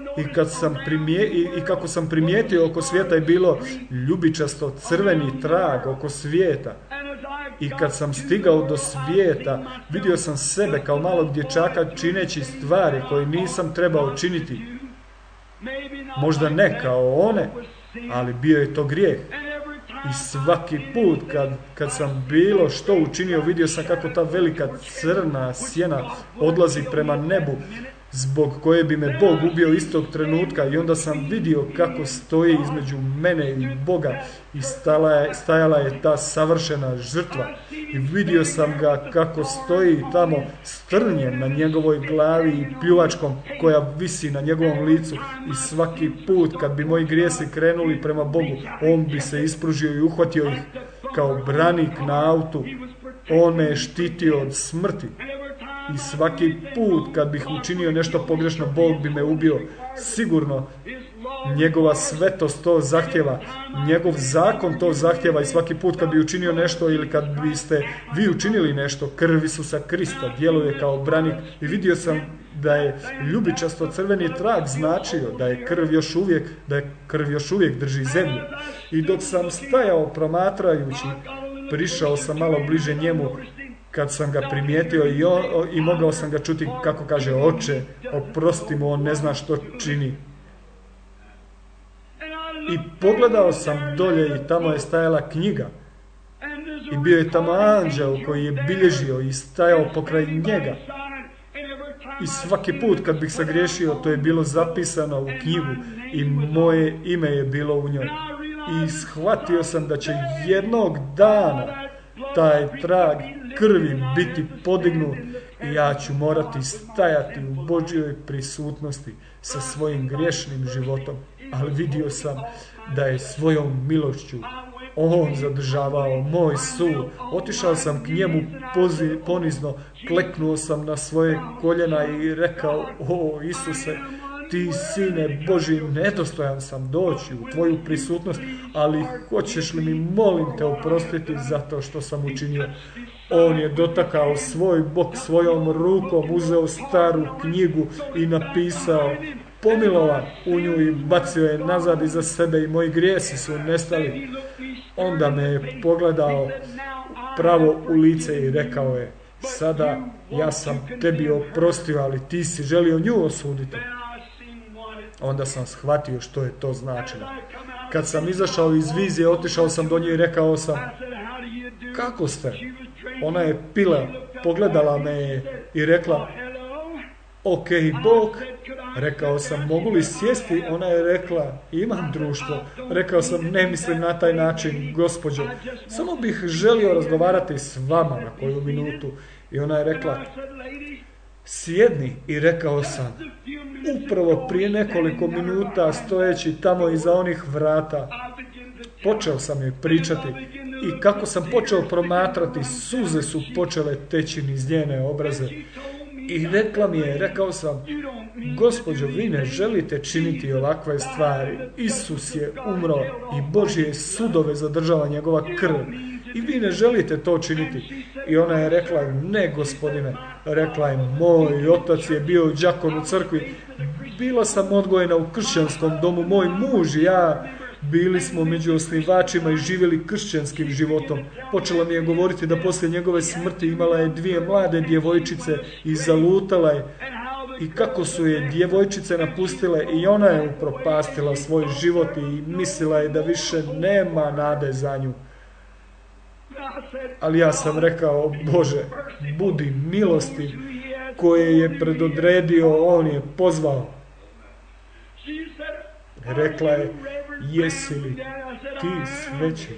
I kako sam primijetio, oko svijeta je bilo ljubičasto crveni trag oko svijeta. I kad sam stigao do svijeta, vidio sam sebe kao malog dječaka čineći stvari koje nisam trebao činiti. Možda ne kao one, ali bio je to grijeh. I svaki put kad sam bilo što učinio, vidio sam kako ta velika crna sjena odlazi prema nebu. zbog koje bi me Bog ubio istog trenutka, i onda sam vidio kako stoji između mene i Boga i stajala je ta savršena žrtva, i vidio sam ga kako stoji tamo s trnjem na njegovoj glavi i pljuvačkom koja visi na njegovom licu, i svaki put kad bi moji grijesi krenuli prema Bogu, on bi se ispružio i uhvatio ih kao branik na autu. On me je štitio od smrti. I svaki put kad bih učinio nešto pogrešno, Bog bi me ubio. Sigurno, njegova svetost to zahtjeva, njegov zakon to zahtjeva, i svaki put kad bi učinio nešto ili kad biste vi učinili nešto, krv Isusa Krista djeluje kao branik, i vidio sam da je ljubičasto crveni trag značio da je krv još uvijek drži zemlju. I dok sam stajao promatrajući, prišao sam malo bliže njemu. Kad sam ga primijetio i mogao sam ga čuti kako kaže: Oče, oprosti mu, on ne zna što čini. I pogledao sam dolje i tamo je stajala knjiga. I bio je tamo anđeo koji je bilježio i stajao pokraj njega. I svaki put kad bih sagriješio, to je bilo zapisano u knjigu i moje ime je bilo u njoj. I shvatio sam da će jednog dana taj trag krvi biti podignut i ja ću morati stajati u Božjoj prisutnosti sa svojim griješnim životom. Ali vidio sam da je svojom milošću on zadržavao moj sud. Otišao sam k njemu ponizno, kleknuo sam na svoje koljena i rekao: O Isuse, ti sine Božji, nedostojan sam doći u tvoju prisutnost, ali hoćeš li mi, molim te, oprostiti zato što sam učinio? On je dotakao svoj bok svojom rukom, uzeo staru knjigu i napisao: pomilovan u nju, i bacio je nazad iza sebe i moji grijesi su nestali. Onda me je pogledao pravo u lice i rekao je: sada ja sam tebi oprostio, ali ti si želio nju osuditi. Onda sam shvatio što je to značilo. Kad sam izašao iz vizije, otišao sam do nje i rekao sam: kako ste? Ona je pila, pogledala me je i rekla: ok, Bog. Rekao sam: mogu li sjesti? Ona je rekla: imam društvo. Rekao sam: ne mislim na taj način, gospođo. Samo bih želio razgovarati s vama na koju minutu. I ona je rekla: sjedni. I rekao sam: upravo prije nekoliko minuta, stojeći tamo iza onih vrata, počeo sam joj pričati, i kako sam počeo promatrati, suze su počele teći niz njene obraze. I rekla mi je, rekao sam: gospođo, vi ne želite činiti ovakve stvari. Isus je umro i Božje sudove zadržava njegova krv. I vi ne želite to činiti. I ona je rekla: ne, gospodine. Rekla je: moj otac je bio đakon u crkvi. Bila sam odgojena u kršćanskom domu. Moj muž i ja bili smo među osnivačima i živjeli kršćanskim životom. Počela mi je govoriti da poslije njegove smrti imala je 2 mlade djevojčice i zalutala je. I kako su je djevojčice napustile, i ona je upropastila svoj život i mislila je da više nema nade za nju. Ali ja sam rekao: Bože, budi milostiv, koje je predodredio, on je pozvao. Rekla je: jesi li ti svećenik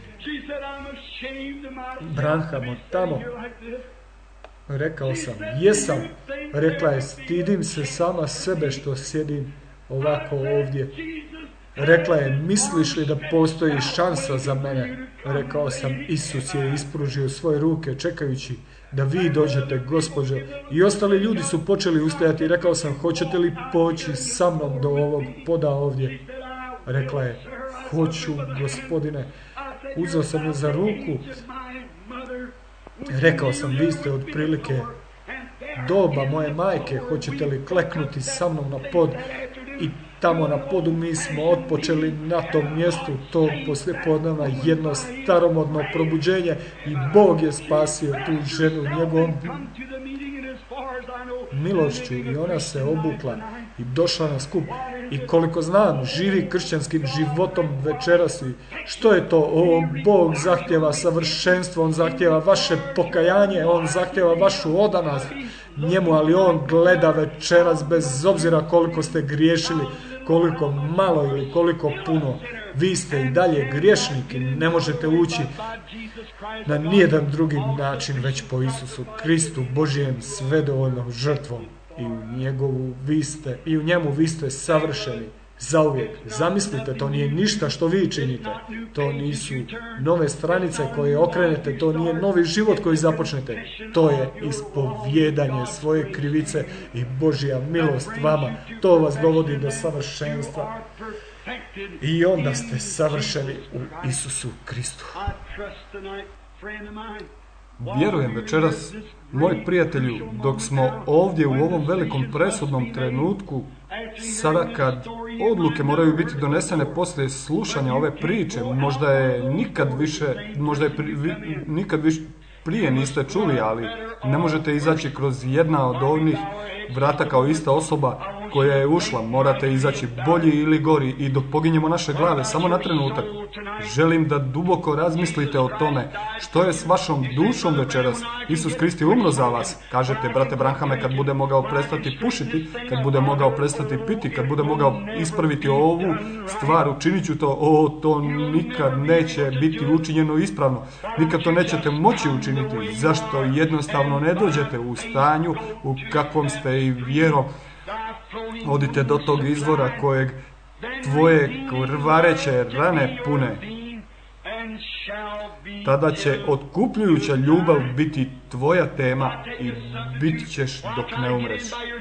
Branham od tamo? Rekao sam: jesam. Rekla je: stidim se sama sebe što sjedim ovako ovdje. Rekla je: misliš li da postoji šansa za mene? Rekao sam: Isus je ispružio svoje ruke čekajući da vi dođete, gospođo. I ostali ljudi su počeli ustajati. Rekao sam: hoćete li poći sa mnom do ovog poda ovdje? Rekla je: hoću, gospodine. Uzeo sam je za ruku. Rekao sam: vi ste otprilike doba moje majke, hoćete li kleknuti sa mnom na pod? I tamo na podu mi smo otpočeli na tom mjestu tog poslijepodnevna jedno staromodno probuđenje, i Bog je spasio tu ženu njegovom milošću, i ona se obukla i došla na skup. i koliko znam, živi kršćanskim životom večeras i što je to? Bog zahtjeva savršenstvo, On zahtjeva vaše pokajanje, On zahtjeva vašu odanost njemu, ali On gleda večeras bez obzira koliko ste griješili, koliko malo ili koliko puno. Vi ste i dalje griješnik i ne možete ući na nijedan drugi način već po Isusu Kristu, Božijem svedovoljnom žrtvom. I u njemu vi ste savršeni zauvijek. Zamislite, to nije ništa što vi činite. To nisu nove stranice koje okrenete, to nije novi život koji započnete. To je ispovjedanje svoje krivice i Božja milost vama. To vas dovodi do savršenstva. I onda ste savršeni u Isusu Kristu. Vjerujem večeras, moj prijatelju, dok smo ovdje u ovom velikom presudnom trenutku, sada kad odluke moraju biti donesene poslije slušanja ove priče, možda je nikad više prije niste čuli, ali ne možete izaći kroz jedna od ovih vrata kao ista osoba koja je ušla. Morate izaći bolji ili gori i dok poginjemo naše glave, samo na trenutak. Želim da duboko razmislite o tome što je s vašom dušom večeras. Isus Krist je umro za vas. Kažete, brate Branhame, kad bude mogao prestati pušiti, kad bude mogao prestati piti, kad bude mogao ispraviti ovu stvar, učinit ću to. To nikad neće biti učinjeno ispravno. Nikad to nećete moći učiniti. Zašto jednostavno ne dođete u stanju u kakvom ste i vjerom? Odite do tog izvora kojeg tvoje krvareće rane pune. Tada će otkupljujuća ljubav biti tvoja tema i bit ćeš dok ne umreš.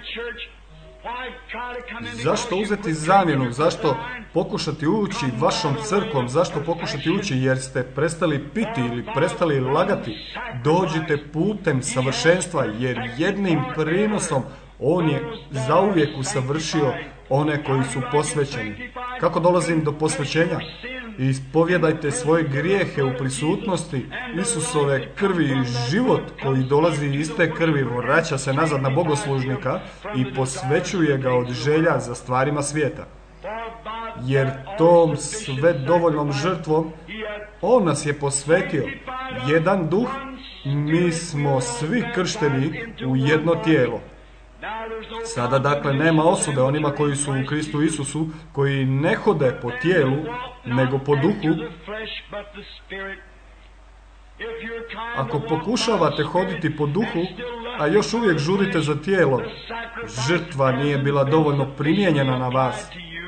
Zašto uzeti zamjenu? Zašto pokušati ući vašom crkvom? Zašto pokušati ući jer ste prestali piti ili prestali lagati? Dođite putem savršenstva jer jednim prinosom On je zauvijek usavršio one koji su posvećeni. Kako dolazim do posvećenja? Ispovjedajte svoje grijehe u prisutnosti Isusove krvi i život koji dolazi iz te krvi vraća se nazad na bogoslužnika i posvećuje ga od želja za stvarima svijeta. Jer tom sve dovoljnom žrtvom On nas je posvetio. Jedan duh, mi smo svi kršteni u jedno tijelo. Sada dakle nema osude onima koji su u Kristu Isusu, koji ne hode po tijelu, nego po duhu. Ako pokušavate hoditi po duhu, a još uvijek žurite za tijelo, žrtva nije bila dovoljno primijenjena na vas.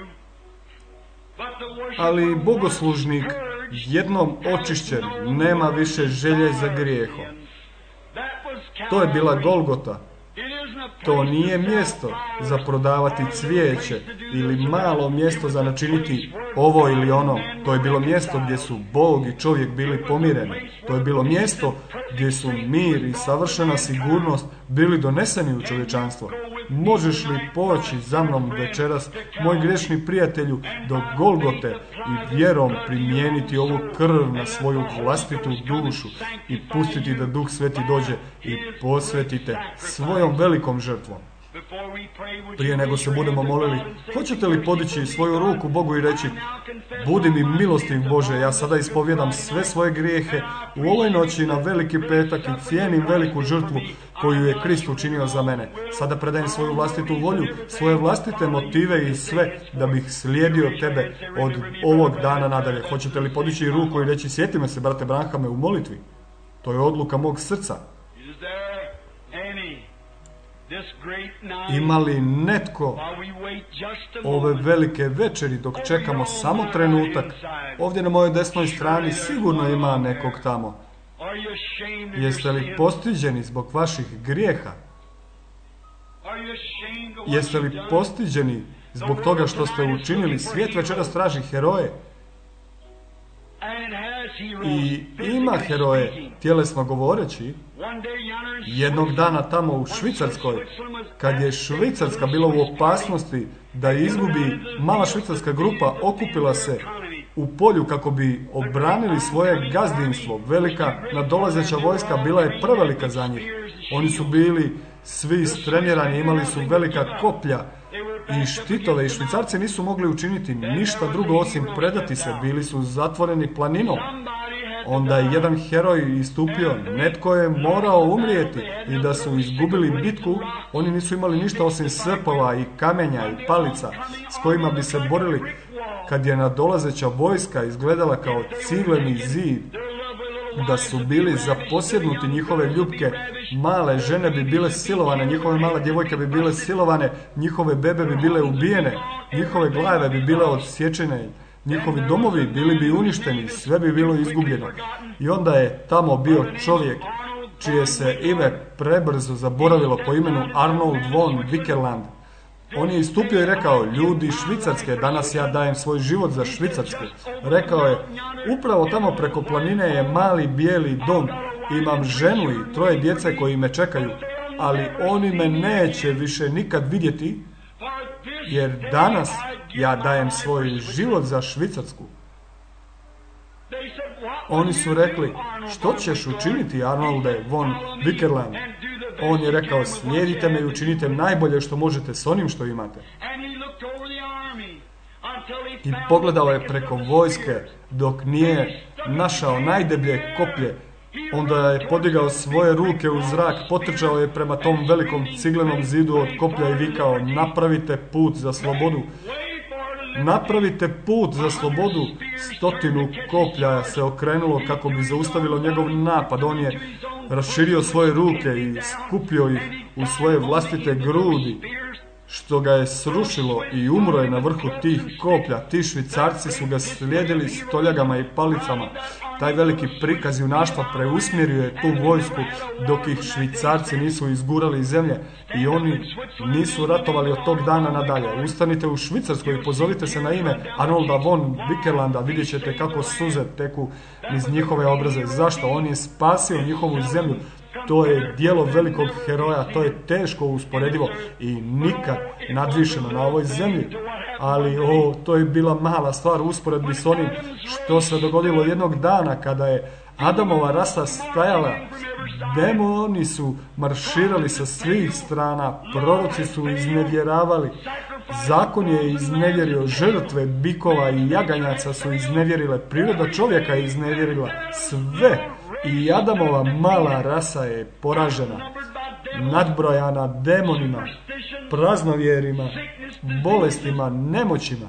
Ali bogoslužnik, jednom očišćen, nema više želje za grijehom. To je bila Golgota. To nije mjesto za prodavati cvijeće ili malo mjesto za načiniti ovo ili ono. To je bilo mjesto gdje su Bog i čovjek bili pomireni. To je bilo mjesto gdje su mir i savršena sigurnost bili doneseni u čovječanstvo. Možeš li poći za mnom večeras, moj grešni prijatelju, do Golgote i vjerom primijeniti ovu krv na svoju vlastitu dušu i pustiti da Duh Sveti dođe i posvetite svojom velikom žrtvom. Prije nego se budemo molili, hoćete li podići svoju ruku Bogu i reći: budi mi milostiv Bože, ja sada ispovjedam sve svoje grijehe u ovoj noći na veliki petak i cijenim veliku žrtvu koju je Krist učinio za mene. Sada predajem svoju vlastitu volju, svoje vlastite motive i sve da bih slijedio tebe od ovog dana nadalje. Hoćete li podići ruku i reći: sjeti me se, brate Branhame, u molitvi? To je odluka mog srca. Ima li netko ove velike večeri dok čekamo samo trenutak? Ovdje na mojoj desnoj strani sigurno ima nekog tamo. Jeste li postiđeni zbog vaših grijeha? Jeste li postiđeni zbog toga što ste učinili? Svijet večeras traži heroje. I ima heroje, tjelesno govoreći. Jednog dana tamo u Švicarskoj, kad je Švicarska bila u opasnosti da izgubi, mala švicarska grupa okupila se u polju kako bi obranili svoje gazdinstvo. Velika nadolazeća vojska bila je prevelika za njih. Oni su bili svi istrenirani, imali su velika koplja i štitove i Švicarci nisu mogli učiniti ništa drugo osim predati se, bili su zatvoreni planinom. Onda je jedan heroj istupio, netko je morao umrijeti i da su izgubili bitku, oni nisu imali ništa osim srpova i kamenja i palica s kojima bi se borili. Kad je nadolazeća vojska izgledala kao cigleni zid, da su bili zaposjednuti njihove ljubke, male žene bi bile silovane, njihove male djevojke bi bile silovane, njihove bebe bi bile ubijene, njihove glave bi bile odsječene, njihovi domovi bili bi uništeni, sve bi bilo izgubljeno. I onda je tamo bio čovjek čije se ime prebrzo zaboravilo po imenu Arnold von Vickerland. On je istupio i rekao, ljudi Švicarske, danas ja dajem svoj život za Švicarsku. Rekao je, upravo tamo preko planine je mali bijeli dom, imam ženu i 3 djece koji me čekaju, ali oni me neće više nikad vidjeti, jer danas ja dajem svoj život za Švicarsku. Oni su rekli, što ćeš učiniti, Arnolde von Vickerland? On je rekao, slijedite me i učinite najbolje što možete s onim što imate. I pogledao je preko vojske dok nije našao najdeblje koplje. Onda je podigao svoje ruke u zrak, potrčao je prema tom velikom ciglenom zidu od koplja i vikao, napravite put za slobodu. Napravite put za slobodu. 100 koplja se okrenulo kako bi zaustavilo njegov napad. On je raširio svoje ruke i skupio ih u svoje vlastite grudi, što ga je srušilo i umro je na vrhu tih koplja. Ti Švicarci su ga slijedili stoljagama i palicama. Taj veliki prikaz junaštva preusmjerio je tu vojsku dok ih Švicarci nisu izgurali iz zemlje i oni nisu ratovali od tog dana nadalje. Ustanite u Švicarskoj i pozovite se na ime Arnolda von Vickerlanda, vidjet ćete kako suze teku iz njihove obraze. Zašto? On je spasio njihovu zemlju. To je djelo velikog heroja, to je teško usporedivo i nikad nadvišeno na ovoj zemlji. Ali to je bila mala stvar u usporedbi s onim što se dogodilo jednog dana kada je Adamova rasa stajala. Demoni su marširali sa svih strana, proroci su iznevjeravali, zakon je iznevjerio, žrtve bikova i jaganjaca su iznevjerile, priroda čovjeka je iznevjerila, sve. I Adamova mala rasa je poražena, nadbrojana demonima, praznovjerima, bolestima, nemoćima.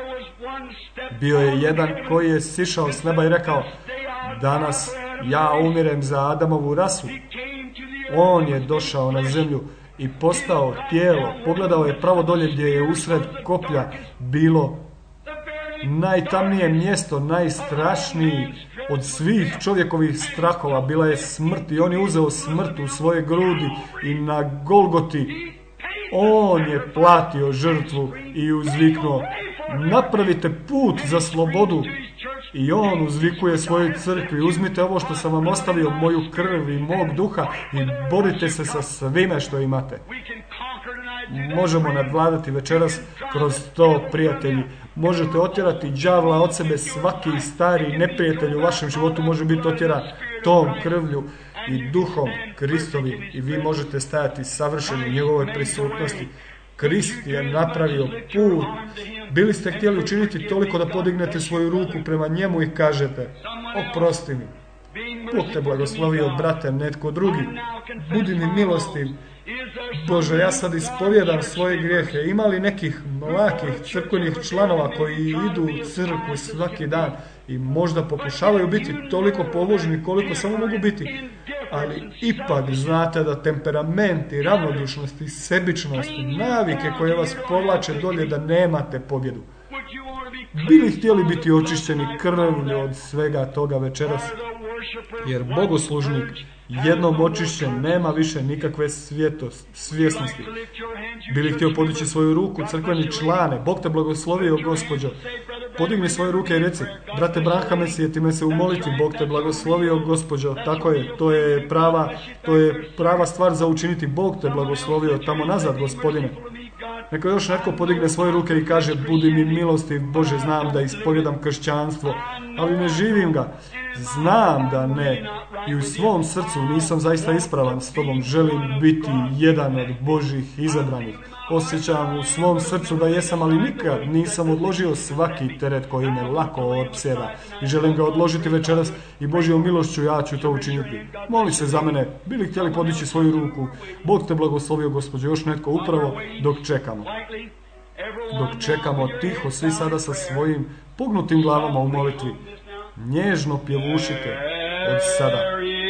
Bio je jedan koji je sišao s neba i rekao, danas ja umirem za Adamovu rasu. On je došao na zemlju i postao tijelo. Pogledao je pravo dolje gdje je usred koplja bilo najtamnije mjesto, najstrašniji od svih čovjekovih strahova. Bila je smrt i on je uzeo smrt u svoje grudi i na Golgoti on je platio žrtvu i uzviknuo, napravite put za slobodu. I on uzvikuje svojoj crkvi, uzmite ovo što sam vam ostavio, moju krv i mog duha i borite se sa svime što imate. Možemo nadvladati večeras kroz to, prijatelji. Možete otjerati đavla od sebe, svaki stari neprijatelj u vašem životu može biti otjeran tom krvlju i duhom Kristovi i vi možete stajati savršeni u njegovoj prisutnosti. Krist je napravio put. Bili ste htjeli učiniti toliko da podignete svoju ruku prema njemu i kažete, oprosti mi. Bog te blagoslovio, brate, netko drugi. Budi mi milostiv. Bože, ja sad ispovjedam svoje grijehe. Ima li nekih mlakih crkvenih članova koji idu u crkvu svaki dan i možda pokušavaju biti toliko pobožni koliko samo mogu biti, ali ipak znate da temperamenti, ravnodušnosti, sebičnosti, navike koje vas povlače dolje da nemate pobjedu. Bili htjeli biti očišćeni krvlju od svega toga večeras, jer bogoslužnik jednom očišćen nema više nikakve svjesnosti. Bili htio podići svoju ruku, crkveni člane, Bog te blagoslovio, gospođo. Podigni svoje ruke i reci, brate Branhame, sjeti me se umoliti, Bog te blagoslovio, gospođo. Tako je, to je prava stvar za učiniti, Bog te blagoslovio, tamo nazad, gospodine. Neka još netko podigne svoje ruke i kaže, budi mi milostiv, Bože, znam da ispovjedam kršćanstvo, ali ne živim ga. Znam da ne. I u svom srcu nisam zaista ispravan s tobom. Želim biti jedan od Božih izabranih. Osjećam u svom srcu da jesam, ali nikad nisam odložio svaki teret koji me lako opsjeda. I želim ga odložiti večeras i Božjom milošću ja ću to učiniti. Moli se za mene, bili htjeli podići svoju ruku. Bog te blagoslovio, Gospođo, još netko upravo dok čekamo. Dok čekamo tiho, svi sada sa svojim pognutim glavama u molitvi. Nježno pjevušite od sada.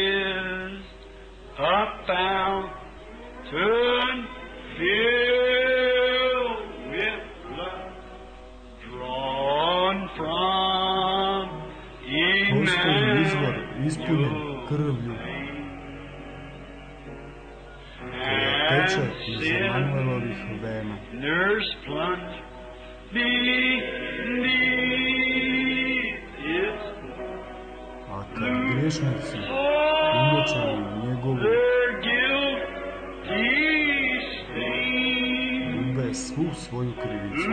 Postoji izvor ispunjen krvlju koja teče iz Emanuelovih vena. A kad griješnici umočeni njegovu gube svu svoju krivicu.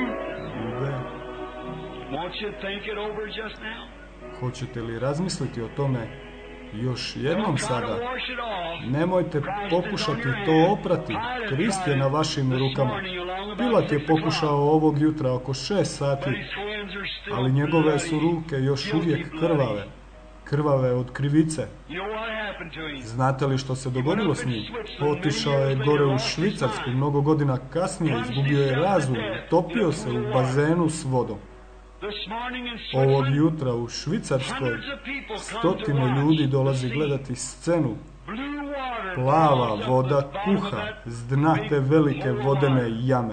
Hoćete li razmisliti o tome još jednom sada? Nemojte pokušati to oprati. Krist je na vašim rukama. Pilat je pokušao ovog jutra oko 6 sati, ali njegove su ruke još uvijek krvave. Krvave od krivice. Znate li što se dogodilo s njim? Otišao je gore u Švicarsku, mnogo godina kasnije izgubio je razum, topio se u bazenu s vodom. Ovog jutra u Švicarskoj 100 ljudi dolazi gledati scenu. Plava voda kuha s dna te velike vodene jame.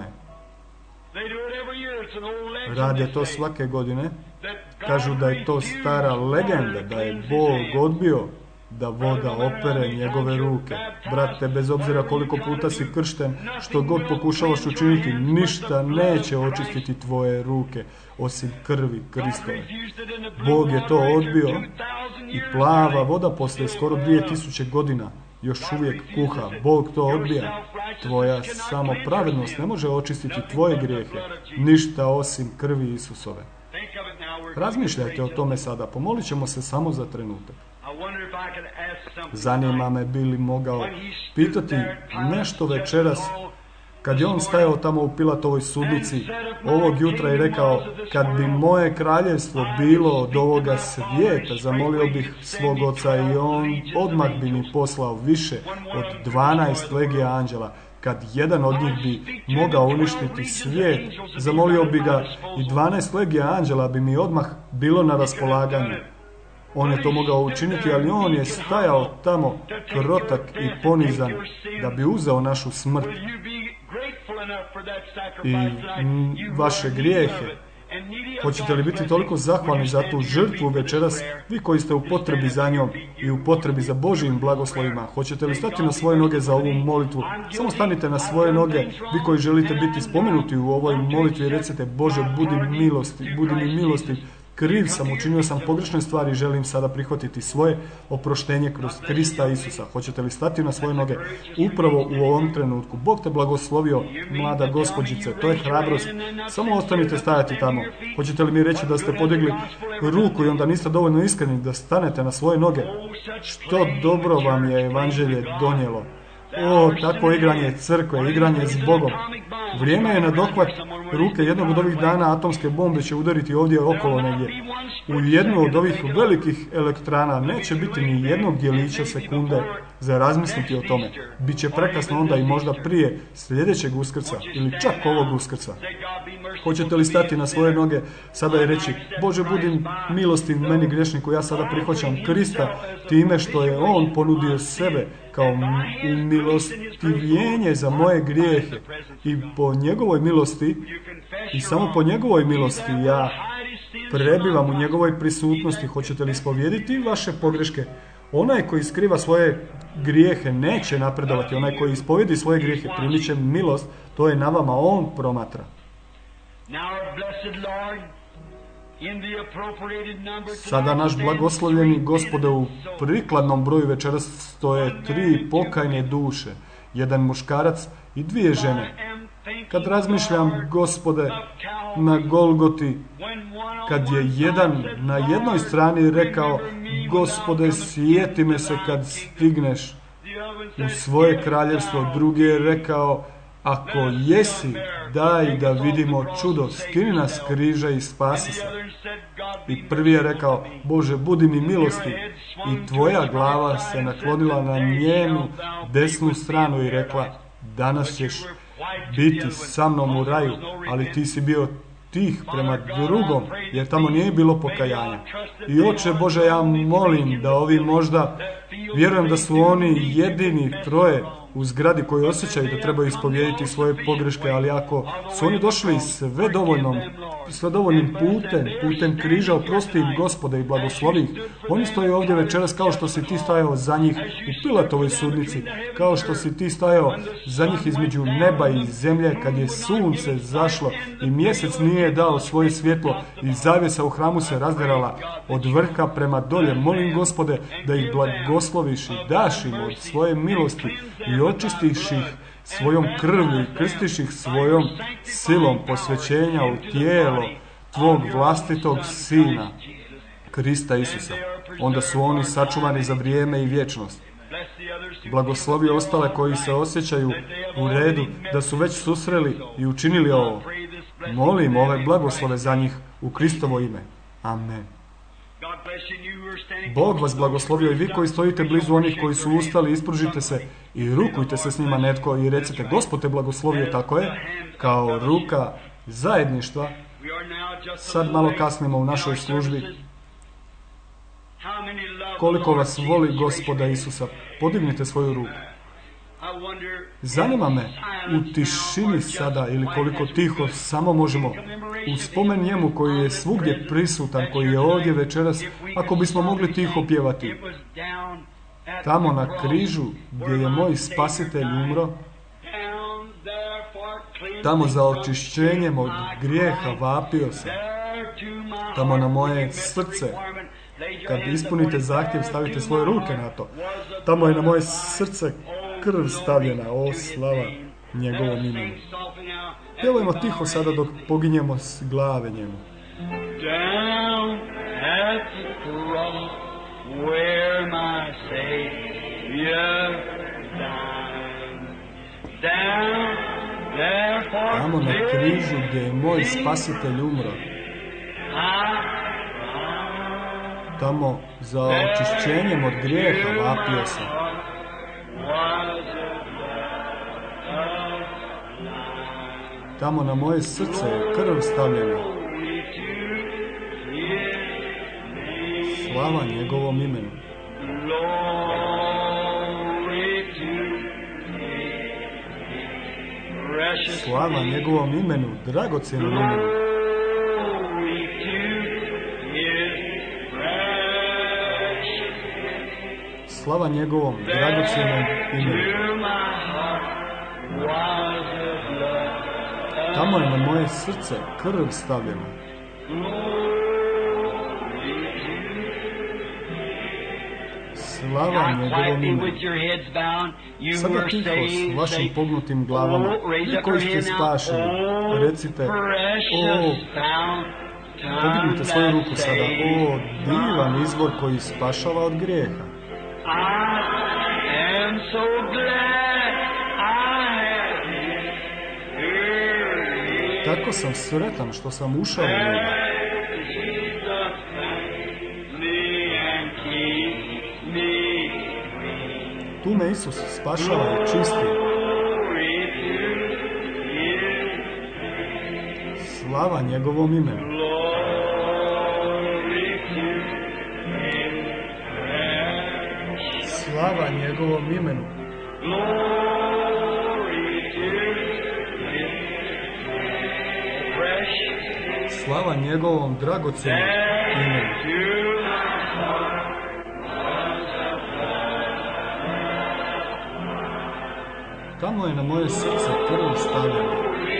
Rade to svake godine. Kažu da je to stara legenda, da je Bog odbio da voda opere njegove ruke. Brate, bez obzira koliko puta si kršten, što god pokušavaš učiniti, ništa neće očistiti tvoje ruke, osim krvi Kristove. Bog je to odbio i plava voda poslije skoro 2000 godina još uvijek kuha. Bog to odbija. Tvoja samopravednost ne može očistiti tvoje grijehe, ništa osim krvi Isusove. Razmišljajte o tome sada, pomolit ćemo se samo za trenutak. Zanima me bi li mogao pitati nešto večeras, kad je on stajao tamo u Pilatovoj sudnici ovog jutra i rekao, kad bi moje kraljevstvo bilo od ovoga svijeta, zamolio bih svog oca i on odmah bi mi poslao više od 12 legija anđela. Kad jedan od njih bi mogao uništiti svijet, zamolio bi ga i 12 legija anđela bi mi odmah bilo na raspolaganju. On je to mogao učiniti, ali on je stajao tamo krotak i ponizan da bi uzeo našu smrt i vaše grijehe. Hoćete li biti toliko zahvalni za tu žrtvu večeras, vi koji ste u potrebi za njom i u potrebi za Božjim blagoslovima? Hoćete li stati na svoje noge za ovu molitvu? Samo stanite na svoje noge, vi koji želite biti spomenuti u ovoj molitvi i recite, Bože, budi mi milostiv. Kriv sam, učinio sam pogrešne stvari i želim sada prihvatiti svoje oproštenje kroz Krista Isusa. Hoćete li stati na svoje noge upravo u ovom trenutku? Bog te blagoslovio, mlada gospođice, to je hrabrost. Samo ostanite stajati tamo. Hoćete li mi reći da ste podigli ruku i onda niste dovoljno iskreni da stanete na svoje noge? Što dobro vam je evanđelje donijelo. O, takvo igranje crkve, igranje s Bogom. Vrijeme je na dohvat ruke. Jednog od ovih dana atomske bombe će udariti ovdje okolo negdje. U jednu od ovih velikih elektrana neće biti ni jednog djelića sekunde za razmisliti o tome. Biće prekasno onda i možda prije sljedećeg Uskrsa ili čak ovog Uskrsa. Hoćete li stati na svoje noge sada i reći, Bože, budi milostiv meni griješniku, ja sada prihvaćam Krista time što je On ponudio sebe kao umilostivljenje za moje grijehe i po njegovoj milosti i samo po njegovoj milosti ja prebivam u njegovoj prisutnosti. Hoćete li ispovijediti vaše pogreške? Onaj koji skriva svoje grijehe neće napredovati. Onaj koji ispovijedi svoje grijehe primit će milost. To je na vama, on promatra. Sada naš blagoslovljeni Gospode, u prikladnom broju večeras stoje 3 pokajne duše, jedan muškarac i 2 žene. Kad razmišljam, Gospode, na Golgoti, kad je jedan na jednoj strani rekao, Gospode, sjeti me se kad stigneš u svoje kraljevstvo, drugi je rekao, Ako jesi, daj da vidimo čudo, skini nas s križa i spasi se. I prvi je rekao, Bože, budi mi milosti. I tvoja glava se naklonila na njenu desnu stranu i rekla, danas ćeš biti sa mnom u raju, ali ti si bio tih prema drugom, jer tamo nije bilo pokajanja. I Oče Bože, ja molim da ovi možda, vjerujem da su oni jedini troje u zgradi koji osjećaju da trebaju ispovijediti svoje pogreške, ali ako su oni došli sve dovoljnim putem križa, oprosti im, Gospode, i blagoslovi ih. Oni stoje ovdje večeras kao što si ti stajao za njih u Pilatovoj sudnici, kao što si ti stajao za njih između neba i zemlje kad je sunce zašlo i mjesec nije dao svoje svjetlo i zavjesa u hramu se razderala od vrha prema dolje. Molim, Gospode, da ih blagosloviš i daš im od svoje milosti i očistiš ih svojom krvlju i krstiš ih svojom silom posvećenja u tijelo tvog vlastitog Sina, Krista Isusa. Onda su oni sačuvani za vrijeme i vječnost. Blagoslovi ostale koji se osjećaju u redu, da su već susreli i učinili ovo. Molim ove blagoslove za njih u Kristovo ime. Amen. Bog vas blagoslovio i vi koji stojite blizu onih koji su ustali, ispružite se i rukujte se s njima netko i recite, Gospod te blagoslovio, tako je, kao ruka zajedništva. Sad malo kasnimo u našoj službi. Koliko vas voli Gospoda Isusa, podignite svoju ruku. Zanima me u tišini sada ili koliko tiho samo možemo u spomen njemu koji je svugdje prisutan, koji je ovdje večeras, ako bismo mogli tiho pjevati. Tamo na križu gdje je moj spasitelj umro, tamo za očišćenjem od grijeha vapio sam. Tamo na moje srce, kad ispunite zahtjev, stavite svoje ruke na to. Tamo je na moje srce krv stavljena, o slava njegovom imenu. Pjevajmo tiho sada dok poginjemo s glave njemu. Down at the cross where my Savior died. Down there for Tamo na križu gdje je moj spasitelj umro. Tamo za očišćenjem od grijeha vapio sam. Tamo na moje srce je krv stavljena. Slava njegovom imenu. Slava njegovom imenu, dragocjenom imenu. Slava njegovom dragocjenom imenu. Tamo je na moje srce krv stavljena. Slava njegovom imenu. Sada tiho s vašim pognutim glavama, vi koji ste spašeni, recite, podignite svoju ruku sada, o, divan izvor koji spašava od grijeha. Tako sam sretan što sam ušao u njega. Tu me Isus spašava i čisti. Slava njegovom imenu. Slava njegovom imenu. Slava njegovom dragocjenom imenu. Tamo je na moje srce krv stavljena.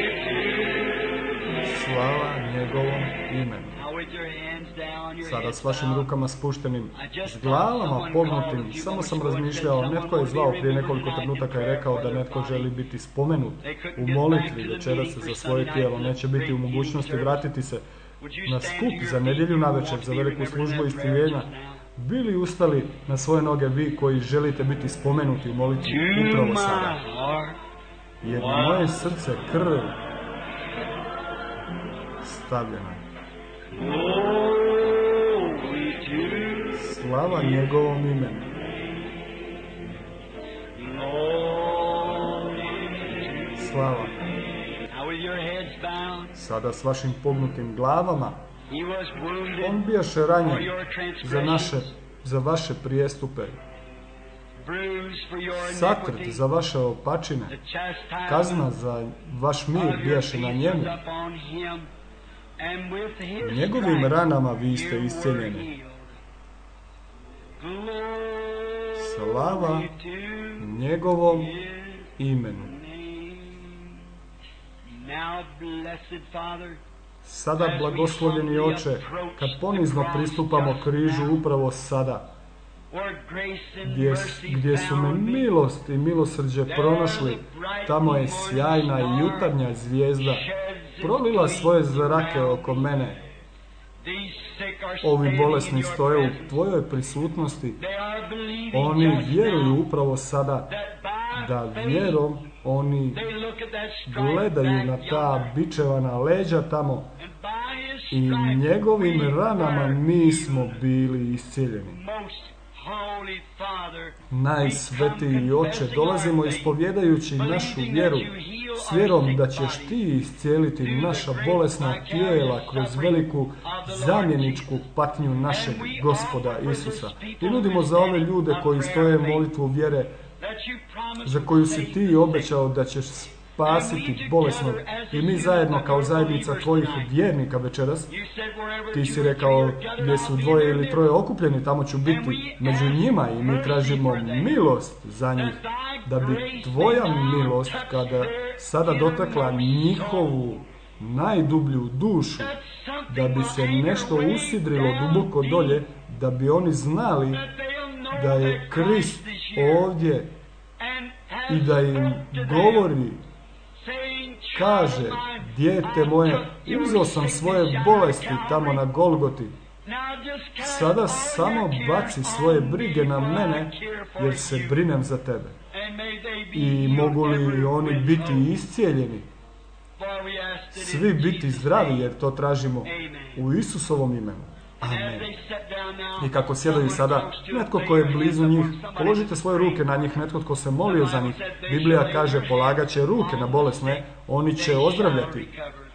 Slava njegovom imenu. Sada s vašim rukama spuštenim, s glavama pognutim, samo sam razmišljao, netko je zvao prije nekoliko trenutaka i rekao da netko želi biti spomenut u molitvi večeras za svoje tijelo, neće biti u mogućnosti vratiti se na skup za nedjelju navečer, za veliku službu isciljenja. Bili ustali na svoje noge vi koji želite biti spomenuti u molitvi upravo sada. jer moje srce krv stavljena. Slava njegovom imenu. Slava. Sada s vašim pognutim glavama. On bijaše ranjen za vaše prijestupe, satrt za vaše opačine, kazna za vaš mir bijaše na njemu. Njegovim ranama vi ste iscijeljeni. Slava njegovom imenu. Sada, blagoslovljeni Oče, kad ponizno pristupamo križu upravo sada, gdje su me milost i milosrđe pronašli, tamo je sjajna i jutarnja zvijezda prolila svoje zrake oko mene. Ovi bolesni stoje u tvojoj prisutnosti. Oni vjeruju upravo sada da vjerom oni gledaju na ta bičevana leđa tamo i njegovim ranama mi smo bili iscijeljeni. Najsvetiji Oče, dolazimo ispovjedajući našu vjeru s vjerom da ćeš ti iscijeliti naša bolesna tijela kroz veliku zamjeničku patnju našeg Gospoda Isusa. I nudimo za ove ljude koji stoje molitvu vjere, za koju si ti obećao da ćeš spasiti bolesnog, i mi zajedno kao zajednica tvojih vjernika večeras, ti si rekao gdje su dvoje ili troje okupljeni, tamo ću biti među njima, i mi tražimo milost za njih, da bi tvoja milost kada sada dotakla njihovu najdublju dušu, da bi se nešto usidrilo duboko dolje, da bi oni znali da je Krist ovdje i da im govori, kaže, dijete moje, uzeo sam svoje bolesti tamo na Golgoti. Sada samo baci svoje brige na mene, jer se brinem za tebe. I mogu li oni biti iscijeljeni? Svi biti zdravi, jer to tražimo u Isusovom imenu. Amen. I kako sjedaju sada, netko ko je blizu njih, položite svoje ruke na njih, netko tko se molio za njih. Biblija kaže, polagat će ruke na bolesne, oni će ozdravljati.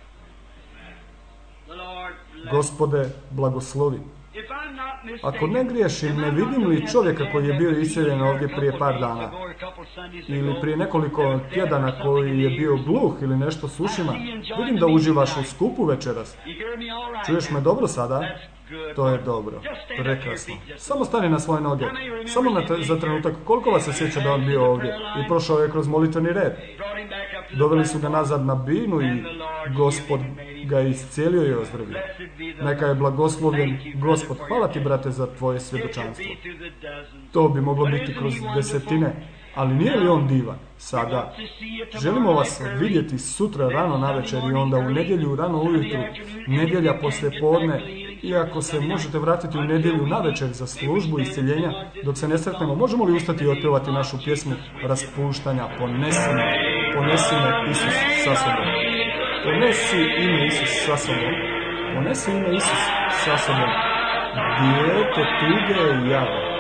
Gospode, blagoslovi. Ako ne griješim, ne vidim li čovjeka koji je bio isceljen ovdje prije par dana, ili prije nekoliko tjedana koji je bio gluh ili nešto s ušima, vidim da uživaš u skupu večeras. Čuješ me dobro sada? To je dobro. Prekrasno. Samo stani na svoje noge. Samo za trenutak. Koliko vas se sjeća da on bio ovdje? I prošao je kroz molitveni red. Doveli su ga nazad na binu i Gospod ga iscijelio i ozdravio. Neka je blagoslovljen Gospod. Hvala ti, brate, za tvoje svjedočanstvo. To bi moglo biti kroz desetine. Ali nije li on divan? Sada. Želimo vas vidjeti sutra rano navečer i onda u nedjelju rano ujutru, nedjelja poslije podne, i ako se možete vratiti u nedjelju navečer za službu iscjeljenja, dok se ne sretnemo, možemo li ustati i otpjevati našu pjesmu raspuštanja? Ponesi me Isus sa sobom. Ponesi ime Isus sa sobom. Ponesi ime Isus sa sobom. Dijete tuge i java.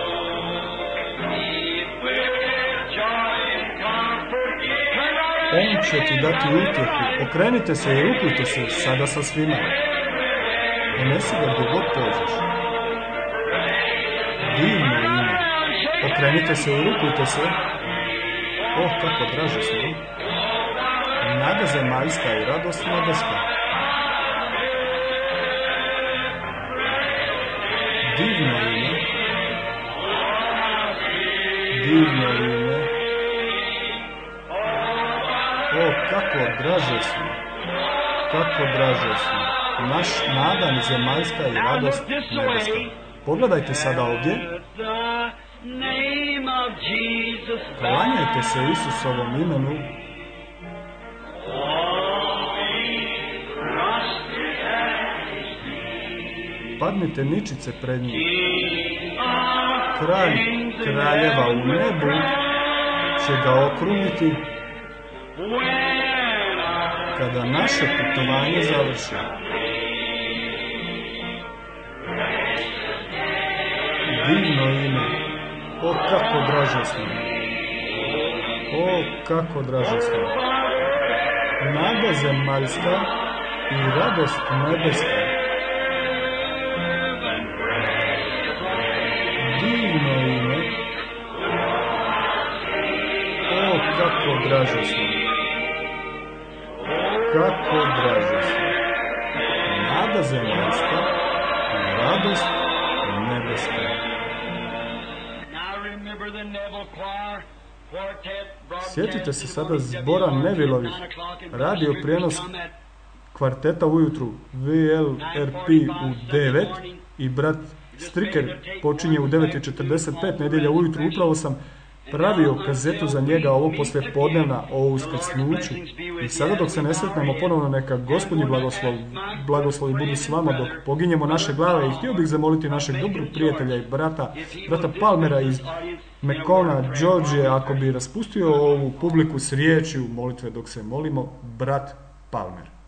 On će ti dati utjehu. Okrenite se i rukujte se sada sa svima. Ponesi ga gdje god pođeš. Divno ime. Okrenite se i rukujte se. Kako draže smo. Nada zemaljska i radost nebeska. Divno ime. Divno ime. Kako draže smo. Kako draže smo. Naš nada zemaljska i radost nebeska. Pogledajte sada ovdje. Klanjajte se Isusovom imenu. Padnite ničice pred njim. Kralj kraljeva u nebu će ga okruniti Kada naše putovanje završi. Divno ime, o kako dražesno, o kako dražesno. Nada zemaljska i radost nebeska. Divno ime, o kako dražesno, kako dražesno. Nada zemaljska i radost nebeska. Sjetite se sada zbora Nevilovih, radio prijenos kvarteta ujutru, VLRP u 9 i brat Striker počinje u 9:45 nedjelja ujutru. Upravo sam pravio kazetu za njega ovo poslijepodnevna o uskrsnuću. I sada dok se ne sretnemo ponovno, neka Gospodnji blagoslovi budu s vama dok poginjemo naše glave. I htio bih zamoliti našeg dobrog prijatelja i brata Palmera iz Macona, Georgije, ako bi raspustio ovu publiku s riječju molitve dok se molimo, brat Palmer.